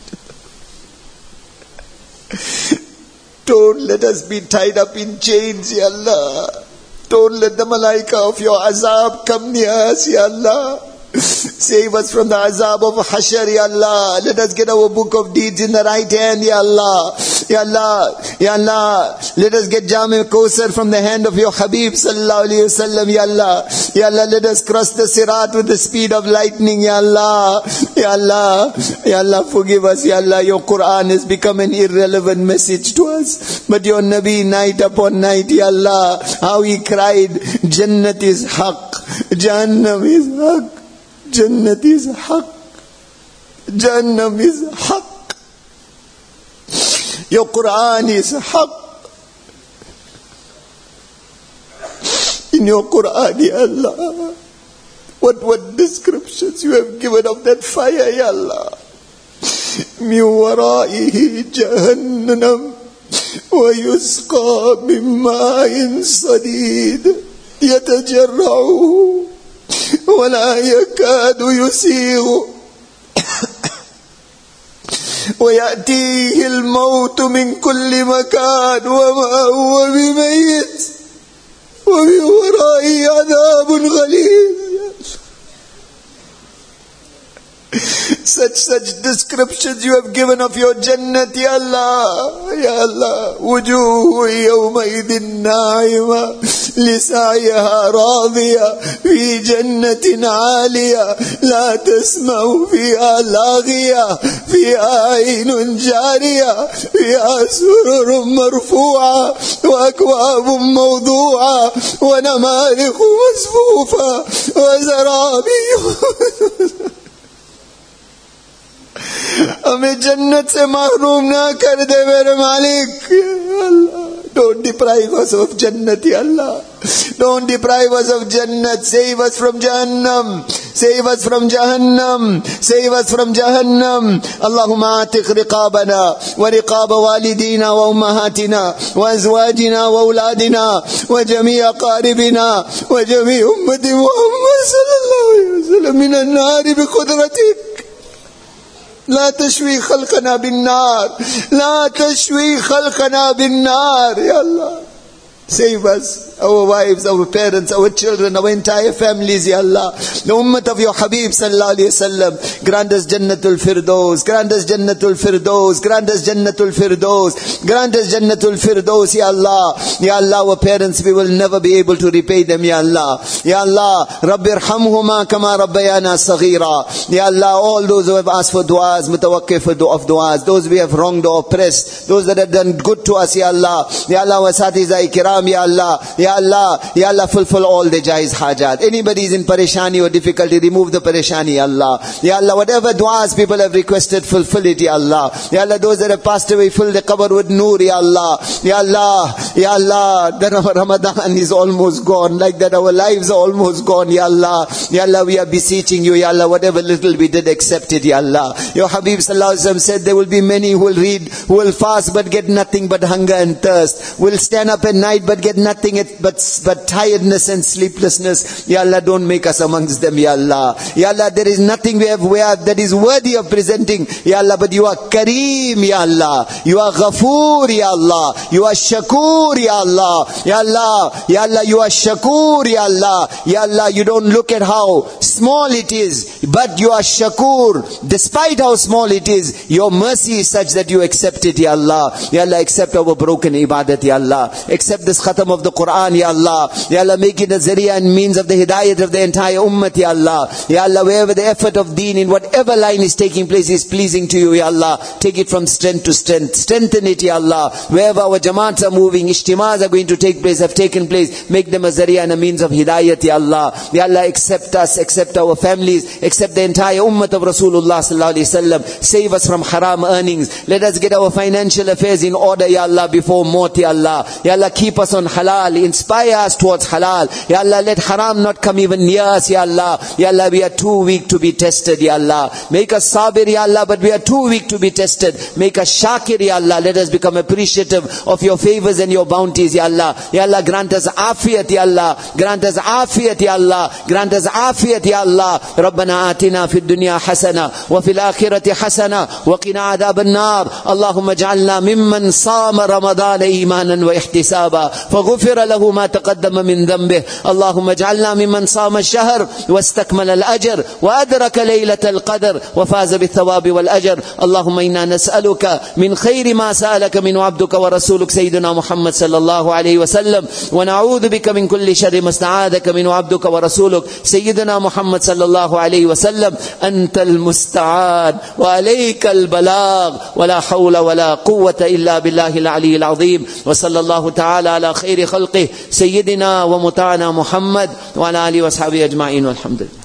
Don't let us be tied up in chains, Ya Allah. Don't let the malaika of your azab come near us, Ya Allah. Save us from the azab of Hashar, Ya Allah. Let us get our book of deeds in the right hand, Ya Allah. Ya Allah, Ya Allah. Let us get Jami Kawsar from the hand of your Habib sallallahu alayhi wa sallam, Ya Allah. Ya Allah, let us cross the Sirat with the speed of lightning, Ya Allah. Ya Allah, Ya Allah, forgive us, Ya Allah. Your Quran has become an irrelevant message to us. But your Nabi, night upon night, Ya Allah, how he cried, Jannat is haq, Jahannam is haq. Jannat is haq, Jahannam is haq. Your Quran is haq. In your Quran, Ya Allah, what what descriptions you have given of that fire, Ya Allah. Min waraihi jahannam wa yusqa min ma'in sadid yatajarra'uhu ولا يكاد يسيغ ويأتيه الموت من كل مكان وما هو بميت ومن ورائه عذاب غليظ. Such, such descriptions you have given of your Jannat, Ya Allah, Ya Allah. Wujuhu yawmaidin na'ima, lisa'yaha radhiya, fi jannatin 'aliya, la tasma'u fiha laghiya, fiha 'aynun jariya, fiha sururun marfu'a, wa akwabun mawdu'a, wa namarikhu masfufa, wa zarabiyu. हमें जन्नत से महरूम ना कर दे मेरे मालिक, अल्लाह. Don't deprive us of Jannat, Ya Allah. Don't deprive us of Jannat. Save us from Jahannam. Save us from Jahannam. Save us from Jahannam. Allahumma atiq riqabana wa riqab walidina wa ummahatina wa azwajina wa auladina wa jami' aqaribina wa jami' ummati Muhammad sallallahu alayhi wa sallam min an-nar bi qudratik. لا تشوي خلقنا بالنار, لا تشوي خلقنا بالنار, Ya Allah. Save us. our wives, our parents, our children, our entire families, Ya Allah. The ummah of your Habib sallallahu alayhi wasallam. Grant us Jannatul Firdaus, grant us Jannatul Firdaus, grant us Jannatul Firdaus, grant us Jannatul Firdaus, Ya Allah. Ya Allah, our parents, we will never be able to repay them, Ya Allah. Ya Allah, Rabbir hamhuma kama rabbayana saghira. Ya Allah, all those who have asked for du'as, mutawakkif of du'as, those we have wronged or oppressed, those that have done good to us, Ya Allah. Ya Allah, wa satizai kiram, Ya Allah. Ya Allah, Ya Allah, fulfill all the jaiz hajat. Anybody is in parishani or difficulty, remove the parishani, Ya Allah. Ya Allah, whatever du'as people have requested, fulfill it, Ya Allah. Ya Allah, those that have passed away, fill the qabr with nur, Ya Allah. Ya Allah, Ya Allah, that our Ramadan is almost gone, like that our lives are almost gone, Ya Allah. Ya Allah, we are beseeching you, Ya Allah, whatever little we did, accept it, Ya Allah. Your Habib sallallahu alaihi wasallam said there will be many who will read, who will fast but get nothing but hunger and thirst, will stand up at night but get nothing but, but tiredness and sleeplessness. Ya Allah, don't make us amongst them, Ya Allah. Ya Allah, there is nothing we have, we have that is worthy of presenting, Ya Allah, but you are Kareem, Ya Allah. You are Ghafoor, Ya Allah. You are Shakur, Ya Allah. Ya Allah, Ya Allah, you are Shakur, Ya Allah. Ya Allah, you don't look at how small it is, but you are Shakur. Despite how small it is, your mercy is such that you accept it, Ya Allah. Ya Allah, accept our broken ibadat, Ya Allah. Accept this khatam of the Quran, Ya Allah. Ya Allah, make it a zariya and means of the hidayat of the entire ummah, Ya Allah. Ya Allah, wherever the effort of deen in whatever line is taking place is pleasing to you, Ya Allah, take it from strength to strength. Strengthen it, Ya Allah. Wherever our jamaats are moving, ijtimas are going to take place, have taken place, make them a zariya and a means of hidayat, Ya Allah. Ya Allah, accept us, accept our families, accept the entire ummah of Rasulullah sallallahu alaihi wasallam. Save us from haram earnings. Let us get our financial affairs in order, Ya Allah, before maut, Ya Allah. Ya Allah, keep us on halal, inspire us towards halal. Ya Allah, let haram not come even near us, Ya Allah. Ya Allah, we are too weak to be tested, Ya Allah. Make us sabir, Ya Allah, but we are too weak to be tested. Make us shakir, Ya Allah. Let us become appreciative of your favors and your bounties, Ya Allah. Ya Allah, grant us afiyat, Ya Allah. Grant us afiyat, Ya Allah. Grant us afiyat, Ya Allah. Rabbana atina fid dunya hasana wa fil akhirati hasana wa qina adhaban nar. Allahumma ij'alna mimman sama Ramadan imanan wa ihtisaba faghfira lahu ma taqaddama min dhanbihi. Allahumma ij'alna mimman sama ash-shahr wastakmala al-ajr wa adraka laylat al-qadr wa faza bith-thawabi wal-ajr. Allahumma inna nas'aluka min khayri ma sa'alaka min 'abduka wa rasuluk sayyidina Muhammad sallallahu alayhi wa sallam wa na'udhu bika min kulli sharri ma sta'adaka min 'abduka wa rasuluk sayyidina Muhammad sallallahu alayhi wa sallam. Anta al-musta'an wa alayka al-balagh wa la hawla wa la quwwata illa billahi al-'ali al-'azim. Wa sallallahu ta'ala ala khayri khalqihi sayyidina wa muta'ana Muhammad wa ala alihi wa sahbihi ajma'in walhamdulillah.